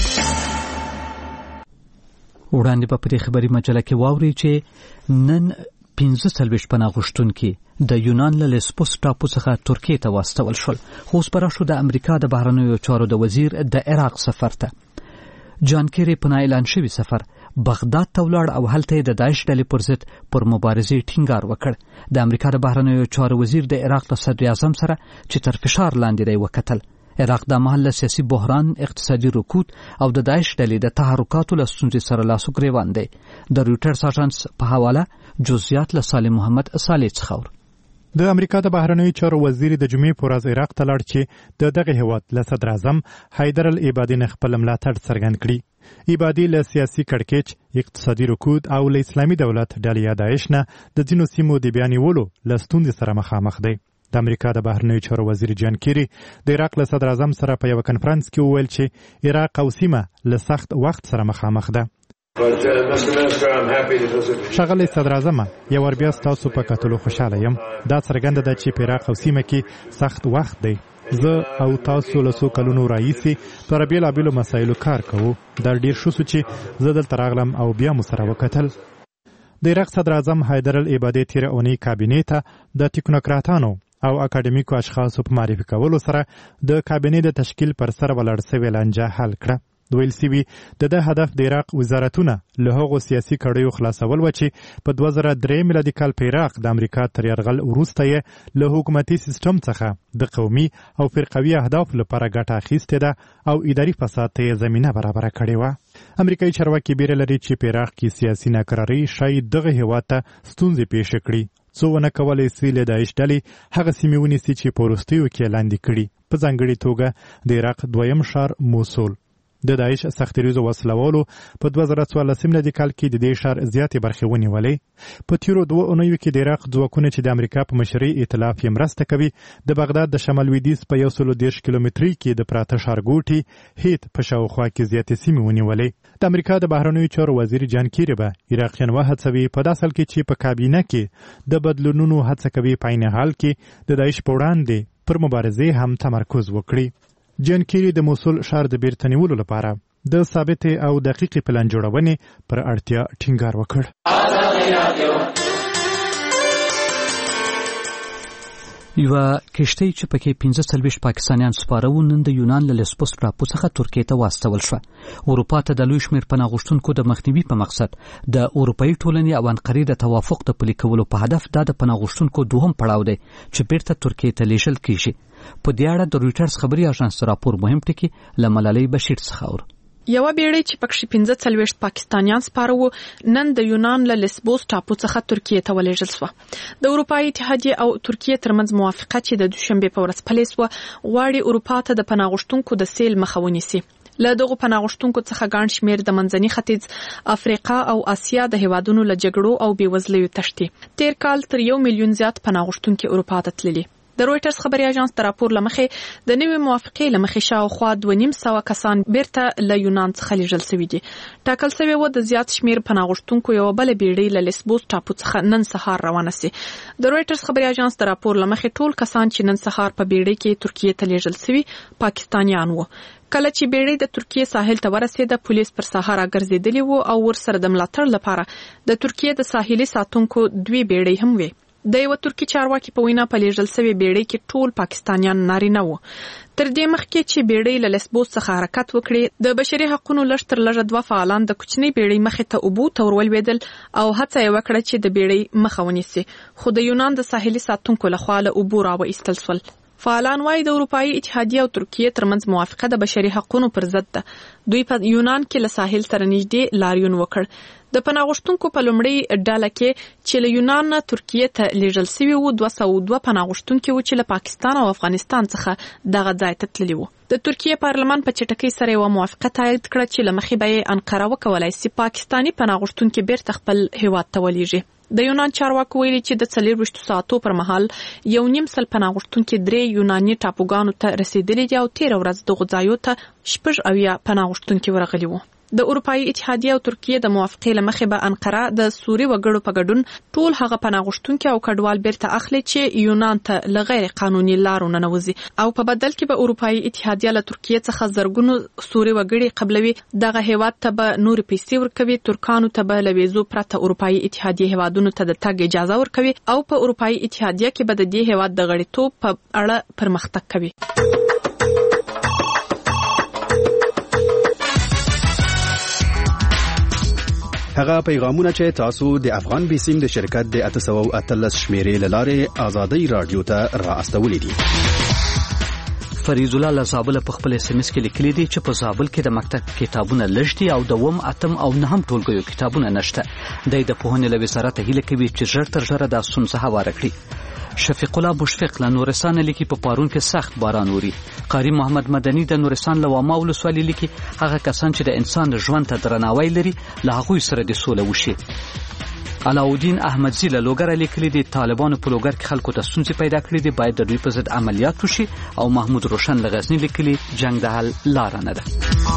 [SPEAKER 1] وړاندې په دې خبري مجله کې واوري چې نن پنځه څلوېښت پناه غوښتونکي د یونان له لیسبوس ټاپو څخه ترکیې ته واستول شول. خو اوس به راشو د امریکا د بهرنیو چارو د وزیر د عراق سفر ته. جان کیری پناه اعلان شوی سفر بغداد ته ولاړ او هلته د داعش ډلې پر ضد پر مبارزې ټینګار وکړ. د امریکا د بهرنیو چارو وزیر د عراق له صدر اعظم سره چې تر فشار لاندې دی وکتل. عراق د محل سیاسي بحران، اقتصادي رکود او د داعش ډلې د تحرکاتو له ستونزې سره لاس و ګریوان دی. د رویټرز اژانس په حواله جزئیات له صالح محمد صالح څخه.
[SPEAKER 7] د امریکا د بهرنیو چارو وزیر د جمعې په ورځ عراق ته لاړ چې د دغه هیواد له صدر اعظم حیدر العبادي نه خپل ملاتړ څرګند کړي. عبادي له سیاسي کړکېچ، اقتصادي رکود او له اسلامي دولت ډلې داعش نه د ځینو سیمو د بیا نیولو له ستونزې سره مخامخ دی. د امریکا د بهرنیو چارو وزیر جان کیری د عراق له صدر اعظم سره په یو کنفرانس کې وویل چې عراق او سیمه له سخت وخت سره مخامخ ده. ښاغلی صدر اعظم، یو ور بیا ستاسو په کتلو خوشاله یم. دا څرګنده ده چې په عراق او سیمه کې سخت وخت دی. زه او تاسو له څو کلونو راهیسې پر بېلابېلو مسایلو کار کوو. دا ډېر ښه شو چې زه دلته راغلم او بیا مو سره وکتل. د عراق صدر اعظم حیدر العبادي تېره اونۍ کابینې ته د ټیکنوکراتانو او اکاډمیکو اشخاصو په معرفي کولو سره د کابینې د تشکیل پر سر ولاړ سوې لانجه حل کړه. ویل سوي د ده هدف د عراق وزارتونه له هغو سیاسي کړیو خلاصول و چې په دوه زره درې میلادي کال په عراق د امریکا تر یرغل وروسته یې له حکومتي سیستم څخه د قومي او فرقوي اهدافو لپاره ګټه اخیستې ده او اداري فساد ته یې زمینه برابره کړې وه. امریکایي چارواکي بیره لري چې په عراق کې سیاسي ناکراري شاید دغه هېواد ته ستونزې پیښې کړي، څو ونه کولی سي له داعش ډلې هغه سیمې ونیسي چې په وروستیو کې لاندې کړي، په ځانګړې توګه د عراق دویم ښار موصول. د داعش سختریزو وسلوالو په دوه زره څوارلسم میلادي کال کې د دې ښار زیاتې برخې ونیولې. په تیرو دوه اونیو کې د عراق ځواکونه چې د امریکا په مشرۍ ائتلاف یې مرسته کوي د بغداد د شمال لویدیځ په یو سلو دېرش کیلومترۍ کې د پراته ښارګوټي هیت په شاوخوا کې زیاتې سیمې ونیولې. د امریکا د بهرنیو چارو وزیر جان کیری به عراقیان وهڅوي په داسې حال کې چې په کابینه کې د بدلونونو هڅه کوي په عین حال کې د داعش په وړاندې پر مبارزې هم تمرکز وکړي. جان کیری د موصول ښار د بیرته نیولو لپاره د ثابتې او دقیقې پلان جوړونې پر اړتیا ټینګار وکړ.
[SPEAKER 1] یوه کشتۍ چې پکې پنځه څلوېښت پاکستانیان سپاره وو نن د یونان له لیسبوس ټاپو څخه ترکیې ته واستول شوه. اروپا ته د لوی شمېر پناه غوښتونکو د مخنیوي په مقصد د اروپایي ټولنې او انقرې د توافق د پلي کولو په هدف دا د پناه غوښتونکو دوهم پړاو دی چې بیرته ترکیې ته لیږل کیږي. په دې اړه د رویټرز خبري اژانس راپور مهم ټکي له ملالۍ بشیر څخه اورو.
[SPEAKER 10] یوه بیړۍ چې پکې پنځه څلوېښت پاکستانیان سپاره وو نن د یونان له لیسبوس ټاپو څخه ترکیې ته ولېږل شوه. د اروپایي اتحادیې او ترکیې ترمنځ موافقه چې د دوشنبې په ورځ پلې شوه غواړي اروپا ته د پناه غوښتونکو د سیل مخه ونیسي. له دغو پناه غوښتونکو څخه ګڼ شمېر د منځني ختیځ، افریقا او اسیا د هیوادونو له جګړو او بېوزلیو تښتي. تیر کال تر یو میلیون زیات پناه غوښتونکي اروپا ته تللي. د رویټرز خبري اژانس د راپور لمخې د نوې موافقې لمخې شاوخوا دوه نیم سوه کسان بیرته له یونان څخه لیږل شوي دي. ټاکل شوی و د زیات شمېر پناه غوښتونکو یوه بله بیړۍ له لیسبوس ټاپو څخه نن سهار روانه سي. د رویټرز خبري اژانس د راپور لمخې ټول کسان چې نن سهار په بیړۍ کې ترکیې ته لیږل شوي پاکستانیان وو. کله چې بیړۍ د ترکیې ساحل ته ورسېده پولیس پر ساحل راګرځېدلي وو او ورسره د ملاتړ لپاره د ترکیې د ساحلي ساتونکو دوی بیړۍ هم وي. د یو ترکی چارواکي په وینا په لیږل شوې بیړۍ کې ټول پاکستانیان نارینه وو. تر دې مخکې چې بیړۍ له لیسبوس څخه حرکت وکړي د بشري حقوقو لږ تر لږه دوه فعالان د کوچنۍ بیړۍ مخې ته اوبو ته ورولوېدل او هڅه یې وکړه چې د بیړۍ مخه ونیسي، خو د یونان د ساحلي ساتونکو لخوا له اوبو راوایستل شول. فعالان وايي د اروپایي اتحادیې او ترکیې ترمنځ موافقه د بشري حقوقو پر ضد ده. دوی په یونان کې له ساحل سره نږدې لاریون وکړ. د پناه غوښتونکو په لومړۍ ډله کې چې له یونان نه ترکیې ته لیږل شوي وو دوه سوه دوه پناه غوښتونکي وو چې له پاکستان او افغانستان څخه دغه ځای ته تللي وو. د ترکیې پارلمان په چټکۍ سره یوه موافقه تایید کړه چې له مخې به یې انقره وکولای سي پاکستاني پناه غوښتونکي بیرته خپل هیواد ته ولیږي. د یونان چارواکو ویلي چې د څلوېښتو ساعتو پر مهال یو نیم سل پناه غوښتونکي درې یوناني ټاپوګانو ته رسېدلي دي او تېره ورځ دغو ځایو ته شپږ اویا پناه غوښتونکي ورغلي وو. د اروپایي اتحادیې او ترکیې د موافقې له مخې به انقره د سوري وګړو په ګډون ټول هغه پناه غوښتونکي او کډوال بیرته اخلي چې یونان ته له غیر قانوني لارو ننوځي او په بدل کې به اروپایي اتحادیه له ترکیې څخه زرګونو سوري وګړي قبلوي. دغه هیواد ته به نور پیسې ورکوي، ترکانو ته به له ویزو پرته اروپایي اتحادیې هیوادونو ته د تګ اجازه ورکوي او په اروپایي اتحادیه کې به د دې هیواد د غړیتوب په اړه پرمختګ کوي.
[SPEAKER 15] هغه پیغامونه چې تاسو د افغان بیسیم د شرکت د اته سوه اتلس شمیرې له لارې آزادۍ رادیو ته را استولې دي.
[SPEAKER 1] فریض الله له زابل په خپل اس ام اس کې لیکلي دي چې په زابل کې د مکتب کتابونه لږ دي او د اووم اتم او نهم ټولګیو کتابونه نشته. د پوهنې له وزارت هیله کوي چې ژر تر ژره دا ستونزه هواره کړي. شفیق الله بوشفق له نورستان لیکي په پارون کې سخت باران اوري. قاری محمد مدني د نورستان له واما ولسوالۍ لیکي هغه کسان چې د انسان ژوند ته درناوی لري له هغوی سره د سوله وشي. علاودین احمدزی له لوګر لیکلي دي طالبانو په لوګر کې خلکو ته ستونزې پیدا کړې دي، باید د دوی په ضد عملیات وشي. او محمود روشن له غزنی لیکلي جنگ د حل لار نه ده.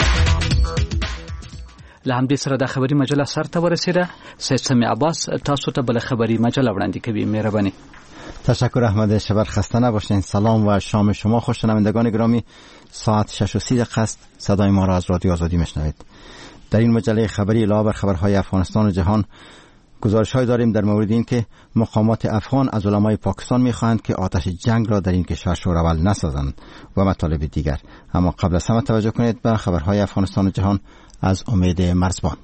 [SPEAKER 1] له همدې سره د خبري مجله سر ته ورسیده. سید سمی عباس تاسو ته بل خبري مجله وړاندې کوي. مهرباني.
[SPEAKER 16] تشکر احمد شبر، خسته نباشین. سلام و شام شما خوش. شنوندگان گرامی، ساعت شش و سی دقیقه است. صدای ما را از رادیو آزادی میشنوید. در این مجله خبری علاوه بر خبرهای افغانستان و جهان گزارش‌های داریم در مورد این که مقامات افغان از علمای پاکستان می‌خواهند که آتش جنگ را در این کشور شورول نسازند و مطالب دیگر. اما قبل از همه توجه کنید به خبرهای افغانستان و جهان از امید مرزبان.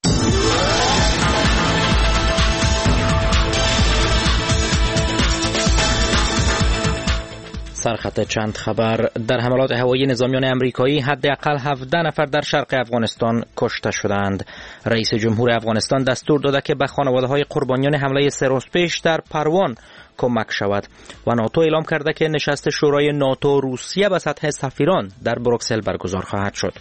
[SPEAKER 17] سرخط چند خبر. در حملات هوایی نظامیان امریکایی حداقل هفده نفر در شرق افغانستان کشته شدند. رئیس جمهور افغانستان دستور داده که به خانواده‌های قربانیان حمله سه روز پیش در پروان کمک شود و ناتو اعلام کرده که نشست شورای ناتو روسیه به سطح سفیران در بروکسل برگزار خواهد شد.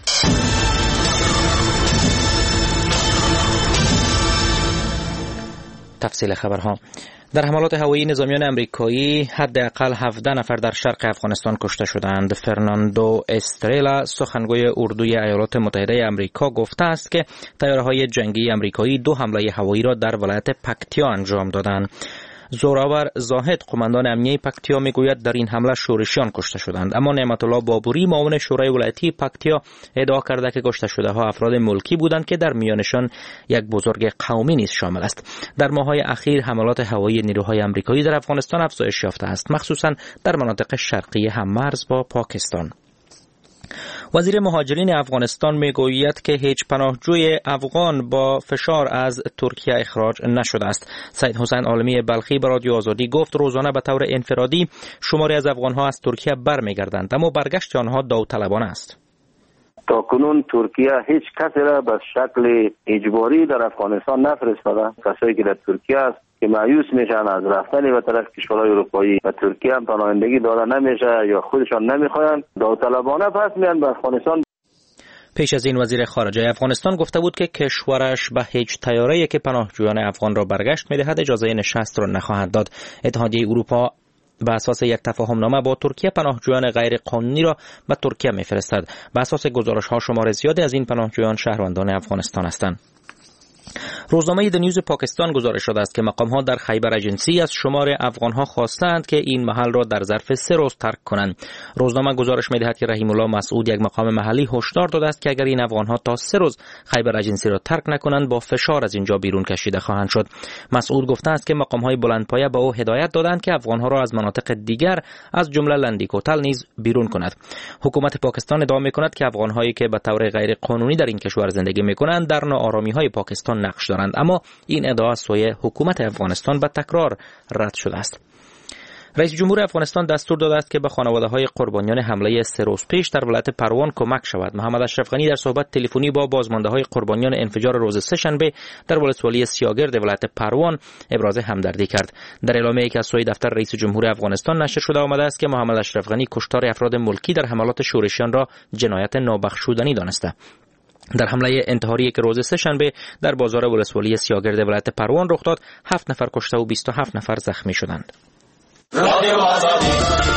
[SPEAKER 17] تفصیل خبرها. در حملات هوایی نظامیان امریکایی حداقل هفده نفر در شرق افغانستان کشته شدند. فرناندو استرلا سخنگوی اردوی ایالات متحده امریکا گفته است که طیاره‌های جنگی امریکایی دو حمله هوایی را در ولایت پکتیا انجام دادند. زوراور زاهد قماندان امنیه پکتیا میگوید در این حمله شورشیان کشته شدند، اما نعمت الله بابوری معاون شورای ولایتی پکتیا ادعا کرده که کشته شده ها افراد ملکی بودند که در میانشان یک بزرگ قومی نیز شامل است. در ماه‌های اخیر حملات هوایی نیروهای آمریکایی در افغانستان افزایش یافته است، مخصوصا در مناطق شرقی هم‌مرز با پاکستان. وزیر مهاجرین افغانستان میگوید که هیچ پناهجوی افغان با فشار از ترکیه اخراج نشده است. سید حسین عالمی بلخی به رادیو آزادی گفت روزانه به طور انفرادی شماری از افغانها از ترکیه برمیگردند، اما برگشت آنها داوطلبانه است.
[SPEAKER 3] تا کنون ترکیه هیچ کسی را به شکل اجباری در افغانستان نفرستاده. کسایی که در ترکیه است که مایوس میشن از رفتن به طرف کشورهای اروپایی و ترکیه هم پناهندگی داده نمیشه یا خودشان نمیخواین، داوطلبانه پس میان به افغانستان.
[SPEAKER 17] پیش از این وزیر خارجه افغانستان گفته بود که کشورش به هیچ طیاره‌ای که پناهجویان افغان را برگشت میدهد اجازه نشست را نخواهد داد. اتحادیه اروپا به اساس یک تفاهم نامه با ترکیه پناهجویان غیر قانونی را به ترکیه میفرستد. به اساس گزارش ها شمار زیادی از این پناهجویان شهروندان افغانستان هستند. روزنامه د نیوز پاکستان گزارش شده است که مقام‌ها در خیبر ایجنسی از شمار افغان‌ها خواستند که این محل را در ظرف سه روز ترک کنند. روزنامه گزارش می‌دهد که رحیم الله مسعود یک مقام محلی هشدار داده است که اگر این افغان‌ها تا سه روز خیبر ایجنسی را ترک نکنند با فشار از اینجا بیرون کشیده خواهند شد. مسعود گفته است که مقام‌های بلندپایه به او هدایت دادند که افغان‌ها را از مناطق دیگر از جمله لندیکوتل نیز بیرون کند. حکومت پاکستان ادعا می‌کند که افغان‌هایی که به طور غیر قانونی در این کشور زندگی می‌کنند در ناآرامی‌های پاکستان نقش دارند، اما این ادعا از سوی حکومت افغانستان به تکرار رد شده است. رئیس جمهور افغانستان دستور داده است که به خانواده‌های قربانیان حمله سه روز پیش در ولایت پروان کمک شود. محمد اشرف غنی در صحبت تلفنی با بازمانده‌های قربانیان انفجار روز سه‌شنبه در ولسوالی سیاگرد ولایت پروان ابراز همدردی کرد. در اعلامیه‌ای که از سوی دفتر رئیس جمهور افغانستان نشر شده آمده است که محمد اشرف غنی کشتار افراد ملکی در حملات شورشیان را جنایت نابخشودنی دانسته. در حمله انتحاری که روز سه‌شنبه در بازار ولسوالی سیاگرد ولایت پروان رخ داد، هفت نفر کشته و بیست و هفت نفر زخمی شدند. رادیو آزادی.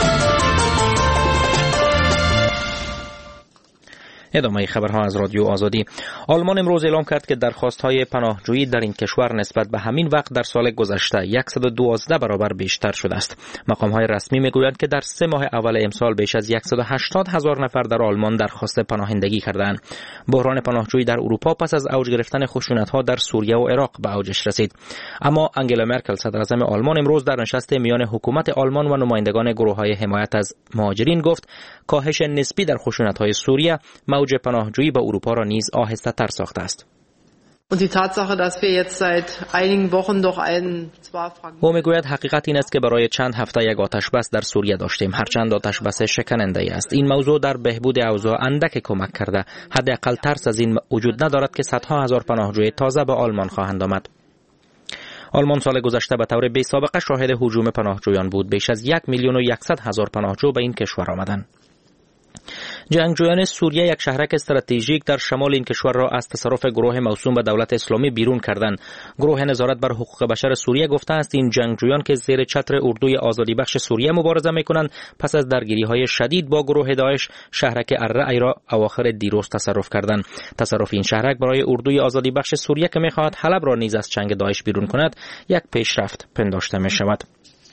[SPEAKER 17] ادامه خبرها از رادیو آزادی. آلمان امروز اعلام کرد که درخواست‌های پناهجویی در این کشور نسبت به همین وقت در سال گذشته صد و دوازده برابر بیشتر شده است. مقام‌های رسمی میگویند که در سه ماه اول امسال بیش از صد و هشتاد هزار نفر در آلمان درخواست پناهندگی کردند. بحران پناهجویی در اروپا پس از اوج گرفتن خشونت‌ها در سوریه و عراق به اوجش رسید. اما آنگلا مرکل صدراعظم آلمان امروز در نشست میان حکومت آلمان و نمایندگان گروه‌های حمایت از مهاجرین گفت کاهش نسبی در خشونت‌های سوریه موج پناهجویی به اروپا را نیز آهسته تر ساخته است. او میگوید حقیقت این است که برای چند هفته یک آتش بس در سوریه داشتیم، هرچند آتش بس شکننده است. این موضوع در بهبود اوضاع اندک کمک کرده. حداقل ترس از این وجود ندارد که صدها هزار پناهجوی تازه به آلمان خواهند آمد. آلمان سال گذشته به طور بی سابقه شاهد هجوم پناهجویان بود. بیش از یک میلیون و یکصد هزار پناهجو به این کشور آمدند. جنگجویان سوریه یک شهرک استراتژیک در شمال این کشور را از تصرف گروه موسوم به دولت اسلامی بیرون کردند. گروه نظارت بر حقوق بشر سوریه گفته است این جنگجویان که زیر چتر اردوی آزادی بخش سوریه مبارزه می‌کنند پس از درگیری‌های شدید با گروه داعش شهرک الرعی را اواخر دیروز تصرف کردند. تصرف این شهرک برای اردوی آزادی بخش سوریه که می‌خواهد حلب را نیز از چنگ داعش بیرون کند یک پیشرفت پنداشته می‌شود.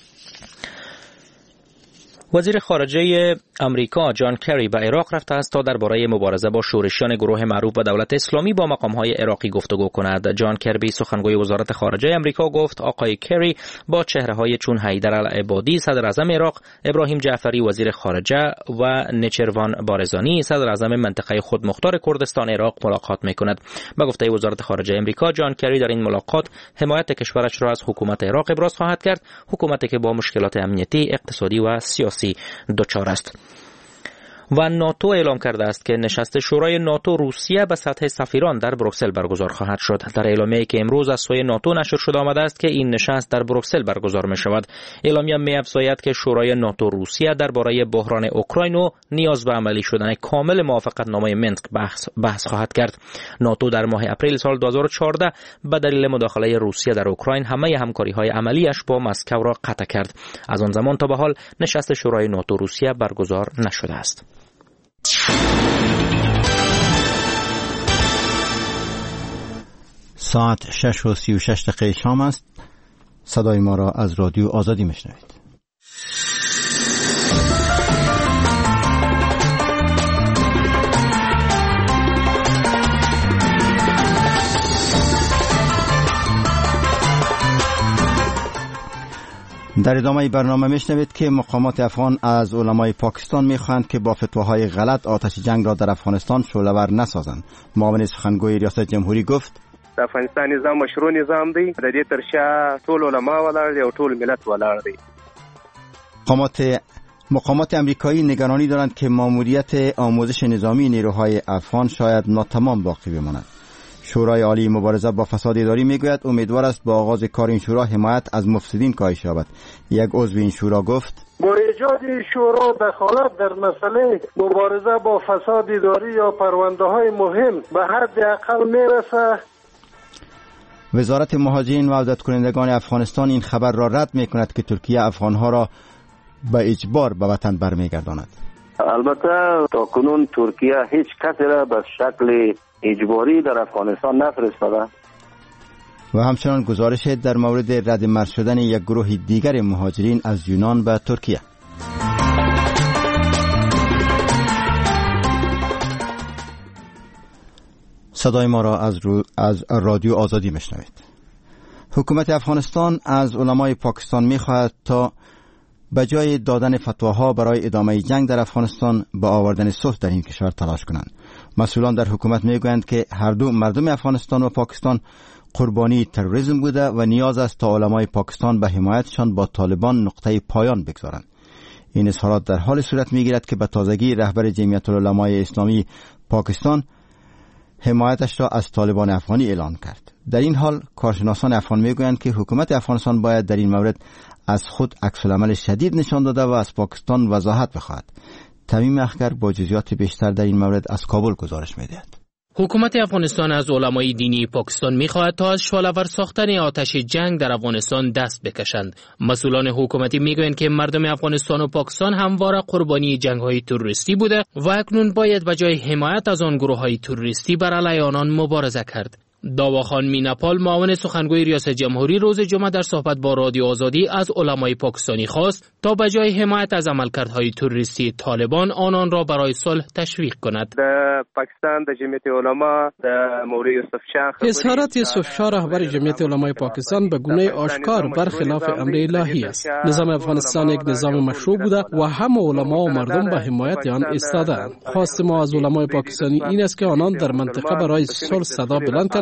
[SPEAKER 17] وزیر خارجه امریکا جان کری به عراق رفته است تا درباره مبارزه با شورشیان گروه معروف به دولت اسلامی با مقام‌های عراقی گفتگو کند. جان کربی سخنگوی وزارت خارجه امریکا گفت آقای کری با چهره‌های چون حیدر العبادی صدر اعظم عراق، ابراهیم جعفری وزیر خارجه و نچروان بارزانی صدر اعظم منطقه خودمختار کردستان عراق ملاقات می‌کند. به گفته وزارت خارجه امریکا جان کری در این ملاقات حمایت کشورش را از حکومت عراق ابراز خواهد کرد، حکومتی که با مشکلات امنیتی، اقتصادی و سیاسی دچار است. و ناتو اعلام کرده است که نشست شورای ناتو روسیه به سطح سفیران در بروکسل برگزار خواهد شد. در اعلامیه‌ای که امروز از سوی ناتو نشر شده آمده است که این نشست در بروکسل برگزار می شود. اعلامیه می افزاید که شورای ناتو روسیه درباره بحران اوکراین و نیاز به عملی شدن کامل موافقتنامه منسک بحث, بحث خواهد کرد. ناتو در ماه اپریل سال دو هزار و چهارده به دلیل مداخله روسیه در اوکراین همه همکاری‌های عملیش با مسکو را قطع کرد. از آن زمان تا به حال نشست شورای ناتو روسیه برگزار نشده است.
[SPEAKER 16] ساعت شش و سی و شش دقیقه شام است. صدای ما را از رادیو آزادی میشنوید. در ادامه برنامه میشنوید که مقامات افغان از علمای پاکستان میخواهند که با فتواهای غلط آتش جنگ را در افغانستان شعله‌ور نسازند. معاون سخنگوی ریاست جمهوری گفت
[SPEAKER 5] د افغانستان نظام مشروع نظام دی، د دې تر شا ټول علما ولاړ دي او ټول ملت ولاړ دی.
[SPEAKER 16] مقامات مقامات امریکایی نگرانی دارند که ماموریت آموزش نظامی نیروهای افغان شاید ناتمام باقی بماند. شورای عالی مبارزه با فساد اداری میگوید امیدوار است با آغاز کار این شورا حمایت از مفسدین کاهش یابد. یک عضو این شورا گفت
[SPEAKER 13] با ایجاد شورا دخالت در مسئله مبارزه با فساد اداری یا پرونده‌های مهم به حد اقل میرسه.
[SPEAKER 16] وزارت مهاجرین و عودت کنندگان افغانستان این خبر را رد میکند که ترکیه افغانها را به اجبار به وطن برمیگرداند.
[SPEAKER 3] البته تا کنون ترکیه هیچ کسی را به شکل اجباری در افغانستان نفرستاده.
[SPEAKER 16] و همچنان گزارش در مورد رد مرز شدن یک گروه دیگر مهاجرین از یونان به ترکیه. صدای ما را از, رو... از رادیو آزادی میشنوید. حکومت افغانستان از علمای پاکستان میخواهد تا به جای دادن فتواها برای ادامه جنگ در افغانستان با آوردن صلح در این کشور تلاش کنند. مسئولان در حکومت میگویند که هر دو مردم افغانستان و پاکستان قربانی تروریسم بوده و نیاز است تا علمای پاکستان به حمایتشان با طالبان نقطه پایان بگذارند. این اظهارات در حال صورت میگیرد که به تازگی رهبر جمعیت العلمای اسلامی پاکستان حمایتش را از طالبان افغانی اعلان کرد. در این حال کارشناسان افغان میگویند که حکومت افغانستان باید در این مورد از خود عکس‌العمل شدید نشان داده و از پاکستان وضاحت بخواهد. تمیم اخگر با جزئیات بیشتر در این مورد از کابل گزارش می‌دهد.
[SPEAKER 9] حکومت افغانستان از علمای دینی پاکستان می‌خواهد تا از شعله‌ور ساختن آتش جنگ در افغانستان دست بکشند. مسئولان حکومتی میگویند که مردم افغانستان و پاکستان همواره قربانی جنگ‌های تروریستی بوده و اکنون باید به جای حمایت از آن گروه‌های تروریستی بر علیه آنان مبارزه کرد. داواخان میناپال معاون سخنگوی ریاست جمهوری روز جمعه در صحبت با رادیو آزادی از علمای پاکستانی خواست تا به جای حمایت از عملکردهای تروریستی طالبان آنان را برای صلح تشویق کند.
[SPEAKER 5] در پاکستان د جمعیت علما د مولوی یوسف شاه
[SPEAKER 8] اظهارات یوسف شاه رهبر جمعیت علمای پاکستان به گونه آشکار برخلاف امر الهی است. نظام افغانستان یک نظام مشروع بوده و همه علما و مردم به حمایت آن ایستاده‌اند. خواست ما از علمای پاکستانی این است که آنان در منطقه برای صلح صدا بلند کردند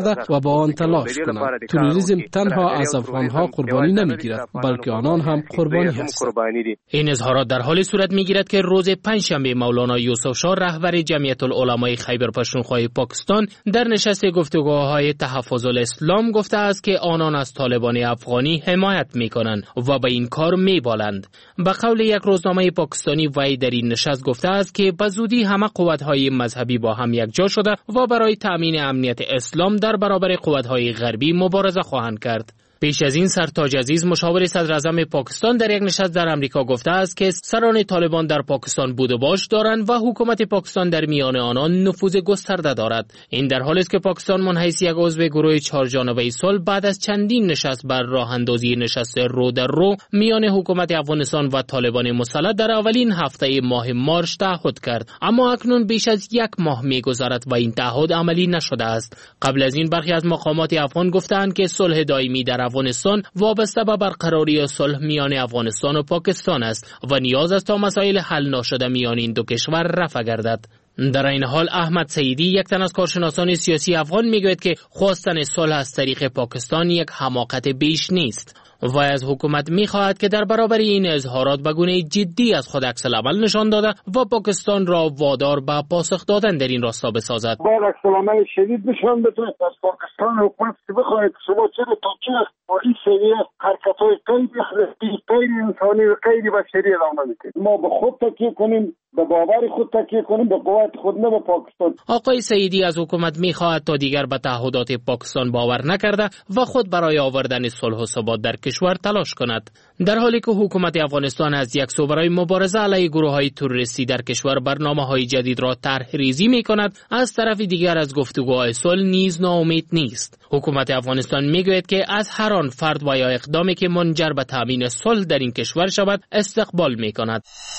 [SPEAKER 8] کرده و با آن تلاش کنند. تروریسم تنها از افغانها قربانی نمیگیرد بلکه آنان هم قربانی هستند.
[SPEAKER 17] این اظهارات در حال صورت میگیرد که روز پنجشنبه مولانا یوسف شاه رهبر جمعیت العلمای خیبر پختونخوا پاکستان در نشست گفتگوهای تحفظ الاسلام گفته است که آنان از طالبان افغانی حمایت میکنند و به این کار میبالند. به قول یک روزنامه پاکستانی وی در این نشست گفته است که به زودی همه قوت‌های مذهبی با هم یکجا شده و برای تامین امنیت اسلام در برابر قوت‌های غربی مبارزه خواهند کرد. پیش از این سرتاج عزیز مشاور صدر اعظم پاکستان در یک نشست در امریکا گفته است که سران طالبان در پاکستان بود و باش دارند و حکومت پاکستان در میان آنان نفوذ گسترده دارد. این در حالی است که پاکستان منحیث یک عضو گروه چهار جانبه صلح بعد از چندین نشست بر راه اندازی نشست رو در رو میان حکومت افغانستان و طالبان مسلح در اولین هفته ماه مارچ تعهد کرد، اما اکنون بیش از یک ماه می‌گذرد و این تعهد عملی نشده است. قبل از این برخی از مقامات افغان گفتند که صلح دائمی در افغانستان وابسته به برقراری صلح میان افغانستان و پاکستان است و نیاز است تا مسائل حل نشده میان این دو کشور رفع گردد. در این حال احمد سعیدی، یک تن از کارشناسان سیاسی افغان، میگوید که خواستن صلح از طریق پاکستان یک حماقت بیش نیست و از حکومت می‌خواهد که در برابر این اظهارات به گونه جدی از خود عکس العمل نشان داده و پاکستان را وادار به پاسخ دادن در این راستا بسازد.
[SPEAKER 13] باید عکس العمل شدید نشان بده از پاکستان حکومت که بخواهد شما چرا تا چه با این سویه حرکت‌های غیر غیر انسانی و غیر بشری ادامه می‌دهید. ما به خود تکیه کنیم، به باور خود تکیه کنیم، به قوت خود، نه به پاکستان.
[SPEAKER 17] آقای سعیدی از حکومت می‌خواهد تا دیگر به تعهدات پاکستان باور نکرده و خود برای آوردن صلح و ثبات در کشور تلاش کند. در حالی که حکومت افغانستان از یک سو برای مبارزه علیه گروه‌های تروریستی در کشور برنامه‌های جدید را طرح ریزی می‌کند، از طرف دیگر از گفتگوهای صلح نیز ناامید نیست. حکومت افغانستان می‌گوید که از هر آن فرد و یا اقدامی که منجر به تامین صلح در این کشور شود استقبال می‌کند.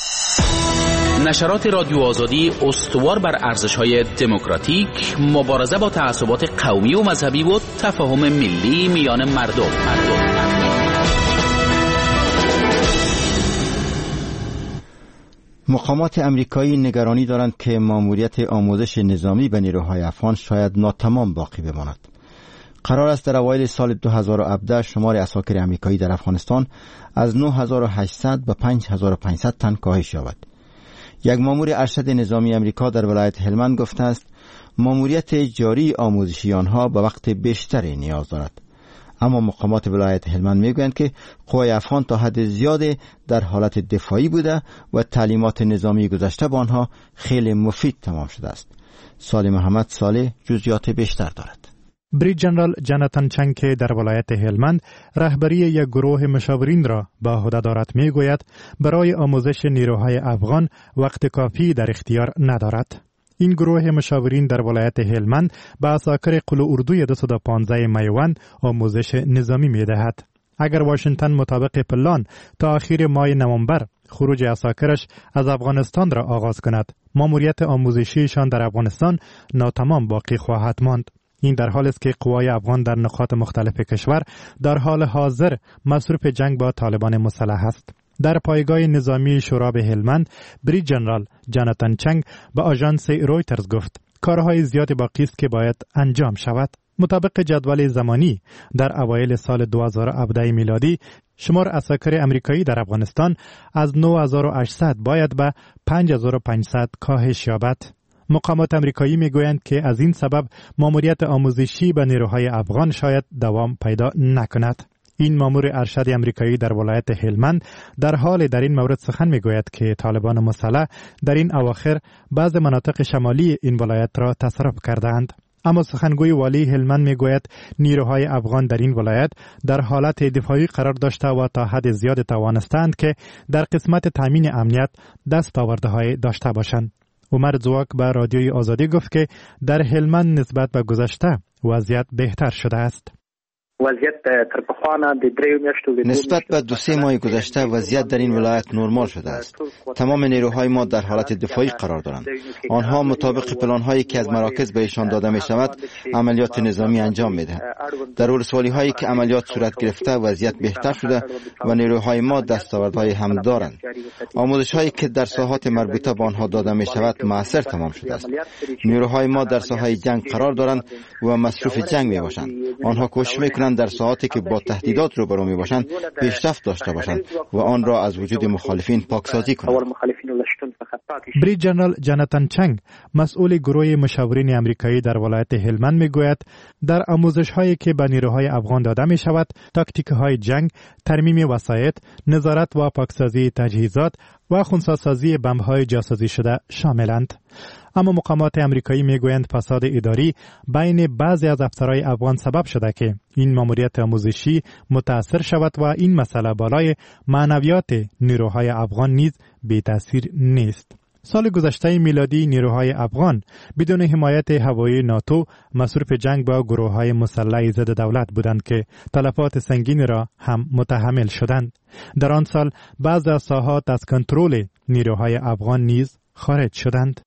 [SPEAKER 18] نشرات رادیو آزادی استوار بر ارزش‌های دموکراتیک، مبارزه با تعصبات قومی و مذهبی و تفاهم ملی میان مردم. مردم.
[SPEAKER 16] مقامات امریکایی نگرانی دارند که ماموریت آموزش نظامی به نیروهای افغان شاید ناتمام باقی بماند. قرار است در اوایل سال دو هزار و هفده شمار عساکر امریکایی در افغانستان از نه هزار و هشتصد به پنج هزار و پانصد تن کاهش یابد. یک مامور ارشد نظامی امریکا در ولایت هلمند گفته است ماموریت جاری آموزشی آنها به وقت بیشتری نیاز دارد. اما مقامات ولایت هلمند میگویند که قوای افغان تا حد زیاد در حالت دفاعی بوده و تعلیمات نظامی گذشته با آنها خیلی مفید تمام شده است. سالی محمد صالح جزئیات بیشتر دارد.
[SPEAKER 7] بریج جنرال جاناتان چنگ که در ولایت هلمند رهبری یک گروه مشاورین را به عهده دارد میگوید برای آموزش نیروهای افغان وقت کافی در اختیار ندارد. این گروه مشاورین در ولایت هلمند به عساکر قلو اردوی دویست و پانزده میوند آموزش نظامی میدهد. اگر واشنگتن مطابق پلان تا آخر ماه نوامبر خروج عساکرش از افغانستان را آغاز کند، ماموریت آموزشیشان در افغانستان ناتمام باقی خواهد ماند. این در حالی است که قوای افغان در نقاط مختلف کشور در حال حاضر مصروف جنگ با طالبان مسلح است. در پایگاه نظامی شوراب هلمند، بریج جنرال جاناتان چنگ به آژانس رویترز گفت کارهای زیادی باقی است که باید انجام شود. مطابق جدول زمانی در اوایل سال دو هزار و هفده میلادی شمار عساکر امریکایی در افغانستان از نه هزار و هشتصد باید به پنج هزار و پانصد کاهش یابد. مقامات امریکایی میگویند که از این سبب ماموریت آموزشی به نیروهای افغان شاید دوام پیدا نکند. این مامور ارشد امریکایی در ولایت هلمند در حال در این مورد سخن میگوید که طالبان مسلح در این اواخر بعض مناطق شمالی این ولایت را تصرف کردند. اما سخنگوی والی هلمند میگوید نیروهای افغان در این ولایت در حالت دفاعی قرار داشته و تا حد زیاد توانستند که در قسمت تامین امنیت دستاوردهای داشته باشند. عمر زواک به رادیوی آزادی گفت که در هلمند نسبت به گذشته وضعیت بهتر شده است.
[SPEAKER 4] وضعیت تر پخوانه د دریو میاشتو
[SPEAKER 16] نسبت به دو سه ماه گذشته وضعیت در این ولایت نرمال شده است. تمام نیروهای ما در حالت دفاعی قرار دارند. آنها مطابق پلان‌هایی که از مراکز بهشان داده می شود عملیات نظامی انجام می‌دهند. در ولسوالی هایی که عملیات صورت گرفته وضعیت بهتر شده و نیروهای ما دستاوردهای هم دارند. آموزش هایی که در ساحات مربوطه به آنها داده می شود مؤثر تمام شده است. نیروهای ما در ساحه جنگ قرار دارند و مصروف جنگ می باشند. آنها کوشش می کنند در ساحاتی که با تهدیدات روبرو می باشند پیشرفت داشته باشند و آن را از وجود مخالفین پاکسازی کنند.
[SPEAKER 7] بریج جنرال جاناتان چنگ مسئول گروه مشاورین آمریکایی در ولایت هلمند میگوید در آموزش هایی که به نیروهای افغان داده می شود تاکتیک های جنگ، ترمیم وسایط، نظارت و پاکسازی تجهیزات و خنثی‌سازی بمب های جاسازی شده شاملند. اما مقامات آمریکایی میگویند فساد اداری بین بعضی از افسرهای افغان سبب شده که این ماموریت آموزشی متأثر شود و این مسئله بالای معنویات نیروهای افغان نیز بی تأثیر نیست. سال گذشته میلادی نیروهای افغان بدون حمایت هوایی ناتو مصروف جنگ با گروه‌های مسلح ضد دولت بودند که تلفات سنگین را هم متحمل شدند. در آن سال بعضی از ساحات از کنترل نیروهای افغان نیز خارج شدند.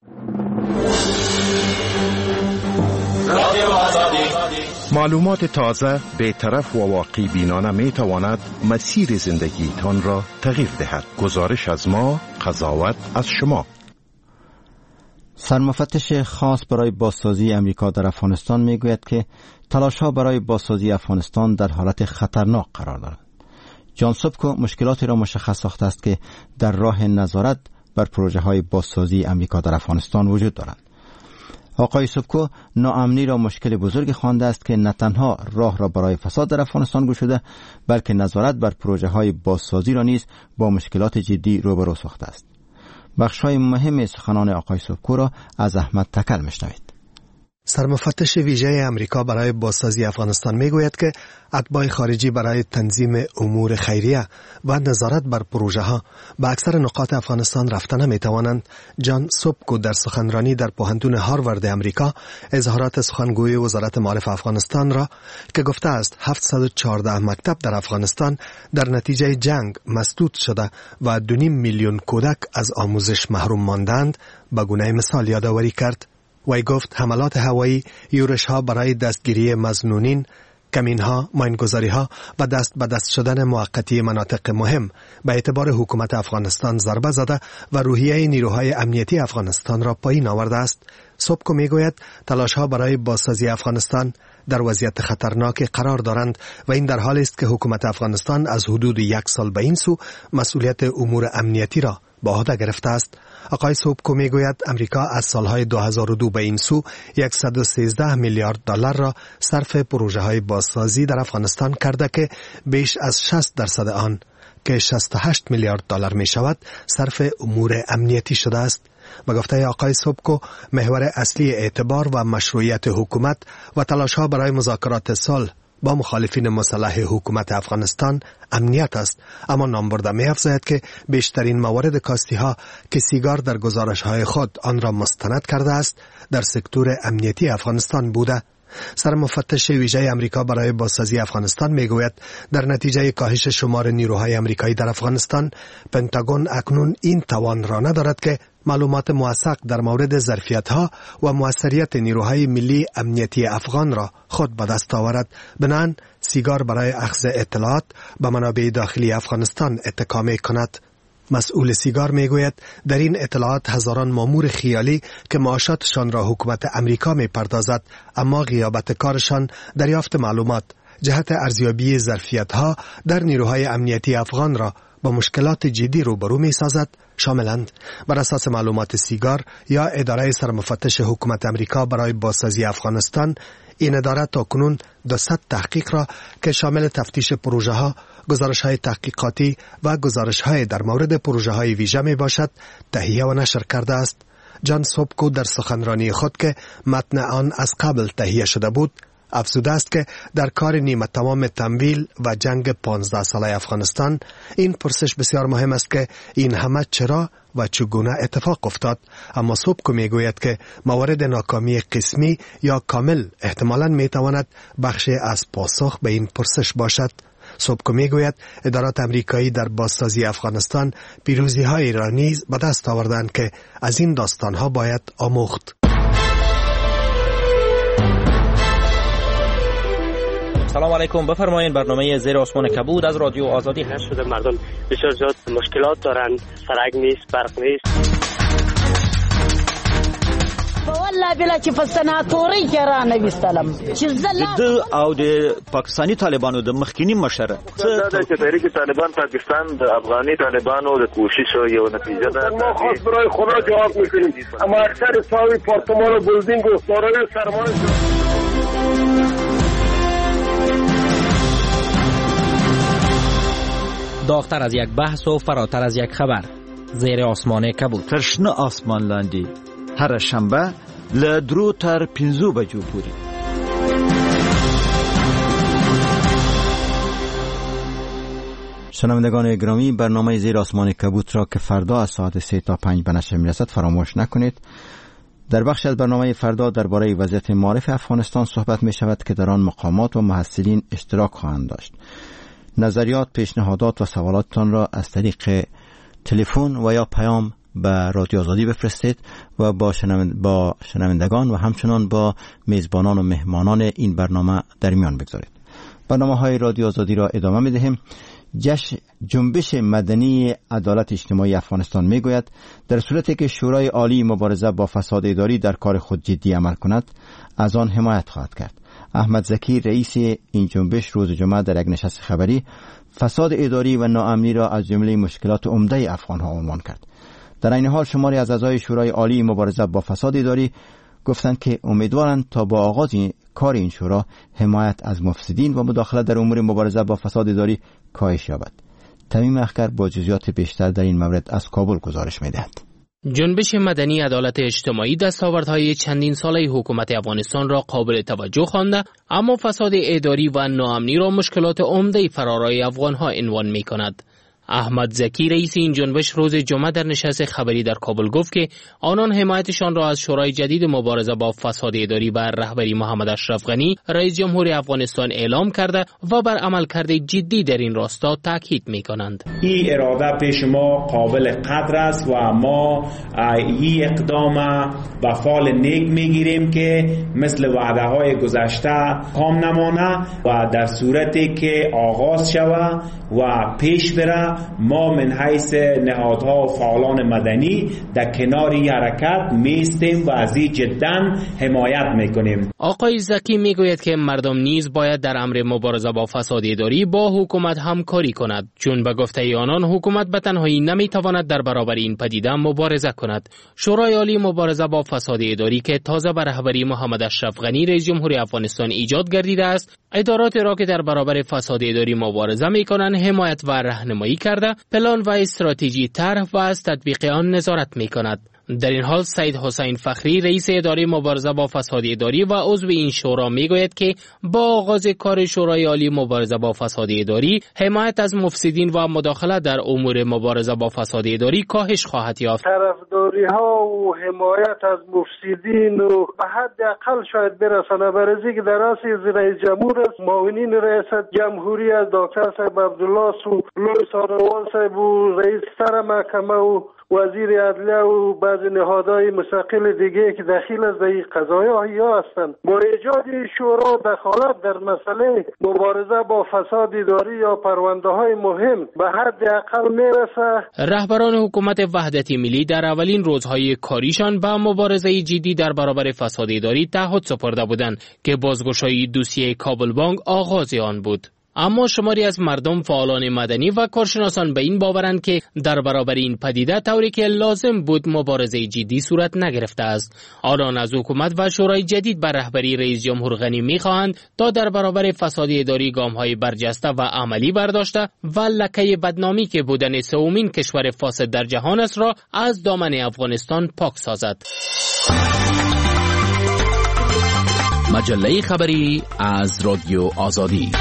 [SPEAKER 19] معلومات تازه، بی‌طرف و واقع بینانه می تواند مسیر زندگیتان را تغییر دهد. گزارش از ما، قضاوت از شما.
[SPEAKER 16] سرمفتش خاص برای بازسازی امریکا در افغانستان می گوید که تلاش‌ها برای بازسازی افغانستان در حالت خطرناک قرار دارند. جان سوبکو مشکلاتی را مشخص ساخته است که در راه نظارت بر پروژه های بازسازی امریکا در افغانستان وجود دارند. آقای سوبکو ناامنی را مشکل بزرگ خوانده است که نه تنها راه را برای فساد در افغانستان گشوده بلکه نظارت بر پروژه های بازسازی را نیز با مشکلات جدی روبرو ساخته است. بخش‌های مهم سخنان آقای سوبکو را از احمد تکل میشنوید.
[SPEAKER 6] سرمفتش ویژه امریکا برای بازسازی افغانستان میگوید که اتباع خارجی برای تنظیم امور خیریه و نظارت بر پروژه ها به اکثر نقاط افغانستان رفته نمیتوانند. جان سوبکو در سخنرانی در پوهنتون هاروارد امریکا اظهارات سخنگوی وزارت معارف افغانستان را که گفته است هفتصد و چهارده مکتب در افغانستان در نتیجه جنگ مسدود شده و دو نیم میلیون کودک از آموزش محروم ماندند به گونه مثال یادآوری کرد. وی گفت حملات هوایی، یورش ها برای دستگیری مظنونین، کمین ها، ماینگذاری ها و دست به دست شدن موقتی مناطق مهم به اعتبار حکومت افغانستان ضربه زده و روحیه نیروهای امنیتی افغانستان را پایین آورده است. سوبکو میگوید تلاش ها برای بازسازی افغانستان در وضعیت خطرناک قرار دارند و این در حالی است که حکومت افغانستان از حدود یک سال به این سو مسئولیت امور امنیتی را به عهده گرفته است. آقای سوبکو میگوید امریکا از سالهای دو هزار و دو به این سو صد و سیزده میلیارد دلار را صرف پروژه های بازسازی در افغانستان کرده که بیش از شصت درصد آن که شصت و هشت میلیارد دلار می شود صرف امور امنیتی شده است. به گفته آقای سوبکو محور اصلی اعتبار و مشروعیت حکومت و تلاش‌ها برای مذاکرات صلح با مخالفین مسلح حکومت افغانستان امنیت است، اما نام برده می افزاید که بیشترین موارد کاستی ها که سیگار در گزارش های خود آن را مستند کرده است در سکتور امنیتی افغانستان بوده. سرمفتش ویژه امریکا برای بازسازی افغانستان میگوید در نتیجه کاهش شمار نیروهای امریکایی در افغانستان پنتاگون اکنون این توان را ندارد که معلومات موثق در مورد ظرفیت‌ها و موثریت نیروهای ملی امنیتی افغان را خود به دست آورد. بنابراین سیگار برای اخذ اطلاعات به منابع داخلی افغانستان اتکا می‌کند. مسئول سیگار میگوید در این اطلاعات هزاران مامور خیالی که معاشاتشان را حکومت امریکا میپردازد اما غیابت کارشان دریافت معلومات جهت ارزیابی ظرفیت‌ها در نیروهای امنیتی افغان را با مشکلات جدی روبرو می‌سازد شاملند. بر اساس معلومات سیگار یا اداره سرمفتش حکومت امریکا برای بازسازی افغانستان، این اداره تاکنون دویست تحقیق را که شامل تفتیش پروژه ها، گزارش های تحقیقاتی و گزارش های در مورد پروژه های ویژه می باشد تهیه و نشر کرده است. جان سوبکو در سخنرانی خود که متن آن از قبل تهیه شده بود افزوده است که در کار نیمه تمام تمویل و جنگ پانزده ساله افغانستان این پرسش بسیار مهم است که این همه چرا و چگونه اتفاق افتاد، اما سوبکو میگوید که موارد ناکامی قسمی یا کامل احتمالاً میتواند بخشی از پاسخ به این پرسش باشد. سوبکو میگوید ادارات امریکایی در بازسازی افغانستان پیروزی های را نیز به دست آوردند که از این داستان ها باید آموخت.
[SPEAKER 17] سلام علیکم، بفرمایید. برنامه زیر آسمان کبود از رادیو آزادی هست.
[SPEAKER 20] شده مردم بسیار زیاد مشکلات دارن، سرک نیست، برق نیست.
[SPEAKER 21] والله بلا چې په سناتوري کې را نه وستلم چې زله
[SPEAKER 22] د او د پاکستانی طالبانو د مخکینی مشر
[SPEAKER 3] څه د تحریک طالبان پاکستان د افغاني طالبانو د کوشش یو نتیجه ده.
[SPEAKER 13] ما خاص برای خدا جواب میکنیم، اما اکثر ساوی پارتمان و بلدینگ و سارای سرمایه
[SPEAKER 17] داغتر از یک بحث و فراتر از یک خبر. زیر آسمان کبود.
[SPEAKER 22] ترشنه آسمان لاندی هر شنبه له درو تر پنځو بجو پورې.
[SPEAKER 16] شنوندگان گرامی، برنامه زیر آسمان کبوت را که فردا از ساعت سه تا پنج به نشر میرسد فراموش نکنید. در بخش از برنامه فردا درباره وضعیت معارف افغانستان صحبت می شود که در آن مقامات و محصلین اشتراک خواهند داشت. نظریات، پیشنهادات و سوالاتتان را از طریق تلفن و یا پیام به رادیو آزادی بفرستید و با, شنوند با شنوندگان و همچنان با میزبانان و مهمانان این برنامه در میان بگذارید. برنامه های رادیو آزادی را ادامه می دهیم. جش جنبش مدنی عدالت اجتماعی افغانستان می گوید در صورتی که شورای عالی مبارزه با فساد اداری در کار خود جدی عمل کند از آن حمایت خواهد کرد. احمد زکی رئیس این جنبش روز جمعه در یک نشست خبری فساد اداری و ناامنی را از جمله مشکلات عمده افغان ها عنوان کرد. در این حال شماری از اعضای شورای عالی مبارزه با فساد اداری گفتند که امیدوارند تا با آغاز کار این شورا حمایت از مفسدین و مداخله در امور مبارزه با فساد اداری کاهش یابد. تمیم اخگر با جزئیات بیشتر در این مورد از کابل گزارش می‌دهد.
[SPEAKER 9] جنبش مدنی عدالت اجتماعی دستاوردهای چندین ساله حکومت افغانستان را قابل توجه خوانده، اما فساد اداری و ناامنی را مشکلات عمده فرارای افغانها عنوان می‌کند. احمد زکی رئیس این جنبش روز جمعه در نشست خبری در کابل گفت که آنان حمایتشان را از شورای جدید مبارزه با فساد اداری بر رهبری محمد اشرف غنی رئیس جمهور افغانستان اعلام کرده و بر عملکرد جدی در این راستا تاکید می‌کنند.
[SPEAKER 12] این اراده پیش ما قابل قدر است و ما این اقدام به فال نیک میگیریم که مثل وعده های گذشته کام نمانه و در صورتی که آغاز شود و پیش بره ما من حیث نهادها و فعالان مدنی در کنار این حرکت میستیم و از این جدا حمایت میکنیم.
[SPEAKER 9] آقای زکی میگوید که مردم نیز باید در امر مبارزه با فساد اداری با حکومت همکاری کند، چون به گفته آنان حکومت به تنهایی نمیتواند در برابر این پدیده مبارزه کند. شورای عالی مبارزه با فساد اداری که تازه به رهبری محمد اشرف غنی رئیس جمهور افغانستان ایجاد گردیده است، ادارات را که در برابر فساد اداری مبارزه میکنند حمایت و راهنمایی کرده، پلان و استراتژی طرح و از تطبیق آن نظارت میکند. در این حال سید حسین فخری رئیس اداره مبارزه با فساد اداری و عضو این شورا میگوید که با آغاز کار شورای عالی مبارزه با فساد اداری حمایت از مفسدین و مداخله در امور مبارزه با فساد اداری کاهش خواهد یافت.
[SPEAKER 23] طرفداری ها و حمایت از مفسدین و به حد اقل شاید برسانه، برای که در رأس رئیس جمهور است، معاونین رئیس جمهوری از دکتر صاحب عبدالله سو لوی ساروال صاحب و رئیس سر محکمه و وزیر عدلیه و بعضی نهادهای مستقل دیگه که دخیل از این قضایای ها هستند، با ایجاد شورا دخالت در مسئله مبارزه با فساد اداری یا پرونده های مهم به حد اقل میرسه.
[SPEAKER 9] رهبران حکومت وحدت ملی در اولین روزهای کاریشان با مبارزه جدی در برابر فساد اداری تعهد سپرده بودند که بازگشایی دوسیه کابل بانک آغاز آن بود. اما شماری از مردم، فعالان مدنی و کارشناسان به این باورند که در برابر این پدیده طوری که لازم بود مبارزه جدی صورت نگرفته است. آنان از حکومت و شورای جدید بر رهبری رئیس جمهور غنی می‌خواهند تا در برابر فساد اداری گام‌های برجسته و عملی برداشته و لکه بدنامی که بودن سومین کشور فاسد در جهان است را از دامن افغانستان پاک سازد.
[SPEAKER 18] مجله خبری از رادیو آزادی.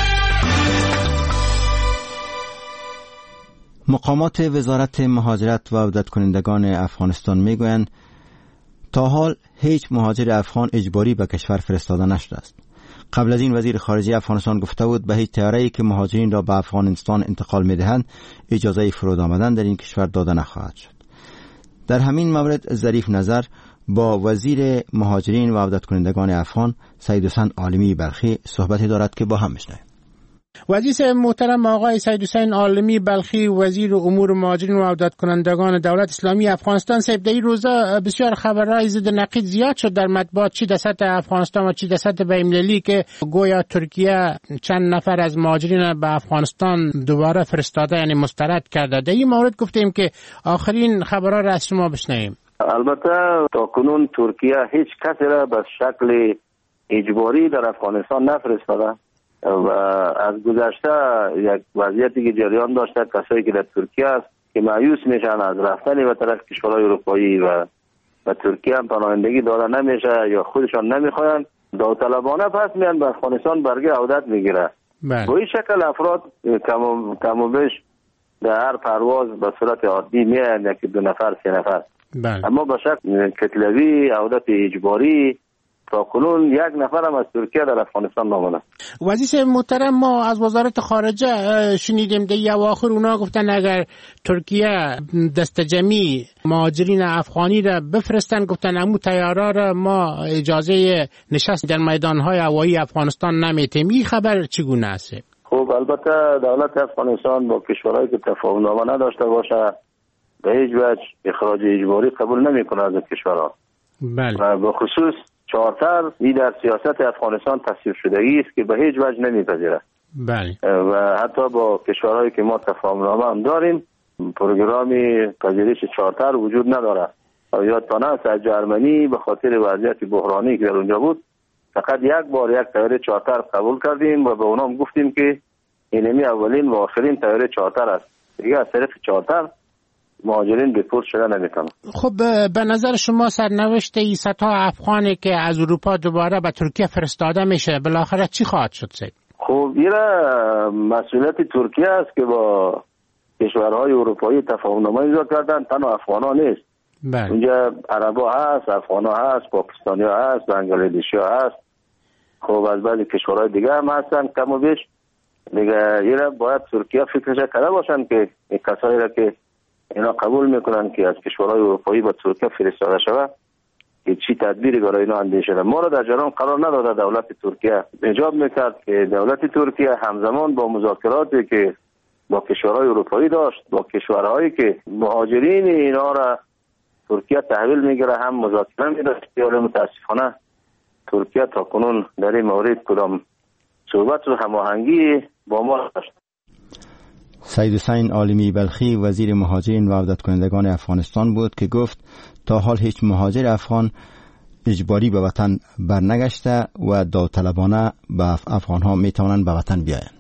[SPEAKER 16] مقامات وزارت مهاجرت و عودت کنندگان افغانستان میگویند تا حال هیچ مهاجر افغان اجباری به کشور فرستاده نشده است. قبل از این وزیر خارجه افغانستان گفته بود به هیچ طیاره‌ای که مهاجرین را به افغانستان انتقال میدهند اجازه فرود آمدن در این کشور داده نخواهد شد. در همین مورد ظریف نظر با وزیر مهاجرین و عودت کنندگان افغان سید حسین عالمی بلخی صحبتی دارد که با هم میشنویم.
[SPEAKER 2] وزیر محترم آقای سید حسین عالمی بلخی، وزیر امور مهاجرین و عودت کنندگان دولت اسلامی افغانستان، صاحب در این روزا بسیار خبرهای ضد نقیض زیاد شد در مطبوعات، چی در سطح افغانستان و چی در سطح بین‌المللی، که گویا ترکیه چند نفر از مهاجرین به افغانستان دوباره فرستاده، یعنی مسترد کرده. در این مورد گفتیم که آخرین خبرها را از شما بشنویم.
[SPEAKER 3] البته تا کنون ترکیه هیچ کسی را به شکل اجباری در افغانستان نفرستاده و از گذشته یک وضعیتی که جریان داشته، کسایی که در ترکیه است که مایوس میشن از رفتن به طرف کشورهای اروپایی و به ترکیه هم پناهندگی داده نمیشه یا خودشان نمیخواین، داوطلبانه پس میان به افغانستان برگه عودت میگیره. به این شکل افراد کم و بیش در هر پرواز به صورت عادی میان، یکی دو نفر سه نفر. بله. اما به شکل کتلوی عودت اجباری تا کنون یک نفر هم از ترکیه در افغانستان نامونه.
[SPEAKER 2] وزیر محترم، ما از وزارت خارجه شنیدیم در اواخر اونا گفتن اگر ترکیه دست جمعی مهاجرین افغانی را بفرستن، گفتن امو طیاره را ما اجازه نشست در میدانهای هوایی افغانستان نمیتیم. این خبر چگونه است؟
[SPEAKER 3] خب البته دولت افغانستان با کشورهایی که تفاهم نامه نداشته باشه به هیچ وجه اخراج اجباری قبول نمیکنه از کشورها.
[SPEAKER 2] بله.
[SPEAKER 3] و به خصوص چارتر این در سیاست افغانستان تصویب شدگی است که به هیچ وجه نمیپذیره.
[SPEAKER 2] بله.
[SPEAKER 3] و حتی با کشورهایی که ما تفاهم نامه هم داریم پروگرامی پذیرش چارتر وجود نداره. یادتان است از جرمنی به خاطر وضعیت بحرانی که در اونجا بود فقط یک بار یک طیاره چارتر قبول کردیم و به اونام گفتیم که اینمی اولین و آخرین طیاره چارتر است، دیگه از طریق چارتر مهاجرین دیپورت شده نمیتونن.
[SPEAKER 2] خب به نظر شما سرنوشت این صدها افغانی که از اروپا دوباره به ترکیه فرستاده میشه بالاخره چی خواهد شد سید؟
[SPEAKER 3] خب این مسئولیت ترکیه است که با کشورهای اروپایی تفاهم‌نامه امضا کردن، تنها افغانا نیست.
[SPEAKER 2] بله.
[SPEAKER 3] اونجا عربا هست، افغانا هست، پاکستانیا هست، بنگلادشیا هست. خب از بعضی کشورهای دیگه هم هستن کم و بیش. دیگه اینا باید ترکیه فکرش کرده باشن که این کسایی را که اینا قبول میکنن که از کشورهای اروپایی به ترکیه فرستاده شود که چی تدبیری برای اینا اندیشه شده. ما را در جریان قرار نداده دولت ترکیه. ایجاب میکرد که دولت ترکیه همزمان با مذاکراتی که با کشورهای اروپایی داشت با کشورهایی که مهاجرین اینا را ترکیه تحویل میگیره هم مذاکره میداشت، ولی متاسفانه ترکیه تا کنون در این مورد کدام صحبت و هماهنگی با ما داشت.
[SPEAKER 16] سید حسین عالمی بلخی، وزیر مهاجرین و عودت کنندگان افغانستان بود که گفت تا حال هیچ مهاجر افغان اجباری به وطن برنگشته و داوطلبانه به افغانها می توانند به وطن بیایند.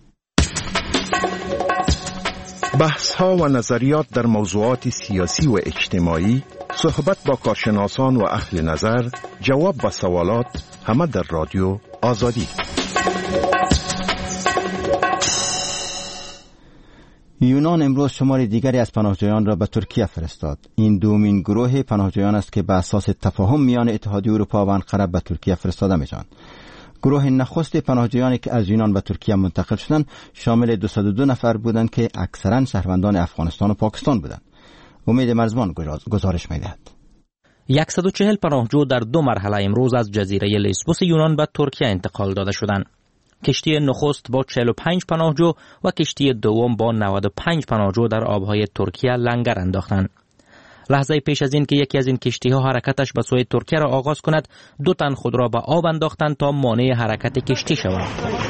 [SPEAKER 19] بحث ها و نظریات در موضوعات سیاسی و اجتماعی، صحبت با کارشناسان و اهل نظر، جواب به سوالات، همه در رادیو آزادی.
[SPEAKER 16] یونان امروز شمار دیگری از پناهجویان را به ترکیه فرستاد. این دومین گروه پناهجویان است که به اساس تفاهم میان اتحادیه اروپا و انقره به ترکیه فرستاده میشوند. گروه نخست پناهجویانی که از یونان به ترکیه منتقل شدند شامل دویست و دو نفر بودند که اکثرا شهروندان افغانستان و پاکستان بودند. امید مرزبان گزارش می‌دهد.
[SPEAKER 17] صد و چهل پناهجو در دو مرحله امروز از جزیره لسبوس یونان به ترکیه انتقال داده شدند. کشتی نخست با چهل و پنج پناهجو و کشتی دوم با نود و پنج پناهجو در آبهای ترکیه لنگر انداختند. لحظه پیش از این که یکی از این کشتی‌ها حرکتش به سوی ترکیه را آغاز کند، دو تن خود را به آب انداختند تا مانع حرکت کشتی شوند.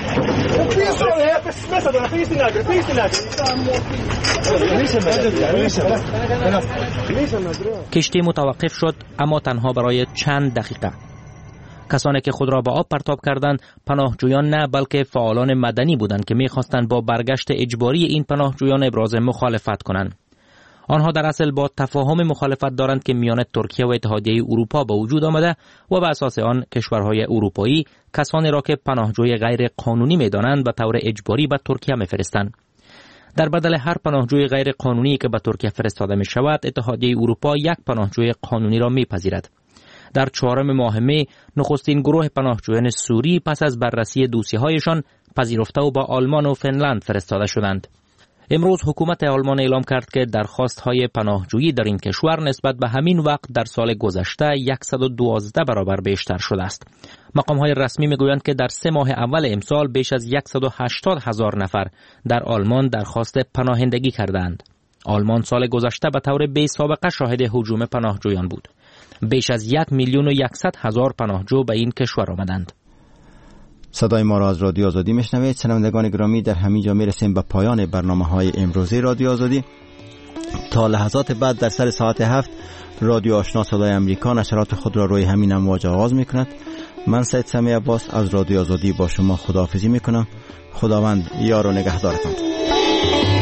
[SPEAKER 17] کشتی متوقف شد، اما تنها برای چند دقیقه. کسانی که خود را به آب پرتاب کردند پناهجویان نه بلکه فعالان مدنی بودند که می‌خواستند با برگشت اجباری این پناهجویان ابراز مخالفت کنند. آنها در اصل با تفاهم مخالفت دارند که میان ترکیه و اتحادیه اروپا به وجود آمده و به اساس آن کشورهای اروپایی کسانی را که پناهجوی غیر قانونی می‌دانند به طور اجباری به ترکیه می‌فرستند. در بدل هر پناهجوی غیر قانونی که به ترکیه فرستاده می‌شود، اتحادیه اروپا یک پناهجوی قانونی را می‌پذیرد. در چهارم ماه می نخستین گروه پناهجویان سوری پس از بررسی دوسیه‌هایشان پذیرفته و با آلمان و فنلند فرستاده شدند. امروز حکومت آلمان اعلام کرد که درخواست‌های پناهجویی در این کشور نسبت به همین وقت در سال گذشته صد و دوازده برابر بیشتر شده است. مقام‌های رسمی می‌گویند که در سه ماه اول امسال بیش از صد و هشتاد هزار نفر در آلمان درخواست پناهندگی کردند. آلمان سال گذشته به طور بی سابقه شاهد هجوم پناهجویان بود. بیش از یک میلیون و یکصد هزار پناهجو به این کشور آمدند.
[SPEAKER 16] صدای ما را از رادیو آزادی میشنوید. شنوندگان گرامی، در همین جا میرسیم به پایان برنامه‌های امروزی رادیو آزادی. تا لحظات بعد در سر ساعت هفت رادیو آشنا صدای امریکا نشرات خود را روی همین امواج آغاز میکند. من سید سمی عباس از رادیو آزادی با شما خداحافظی میکنم. خداوند یار و نگهدارتان.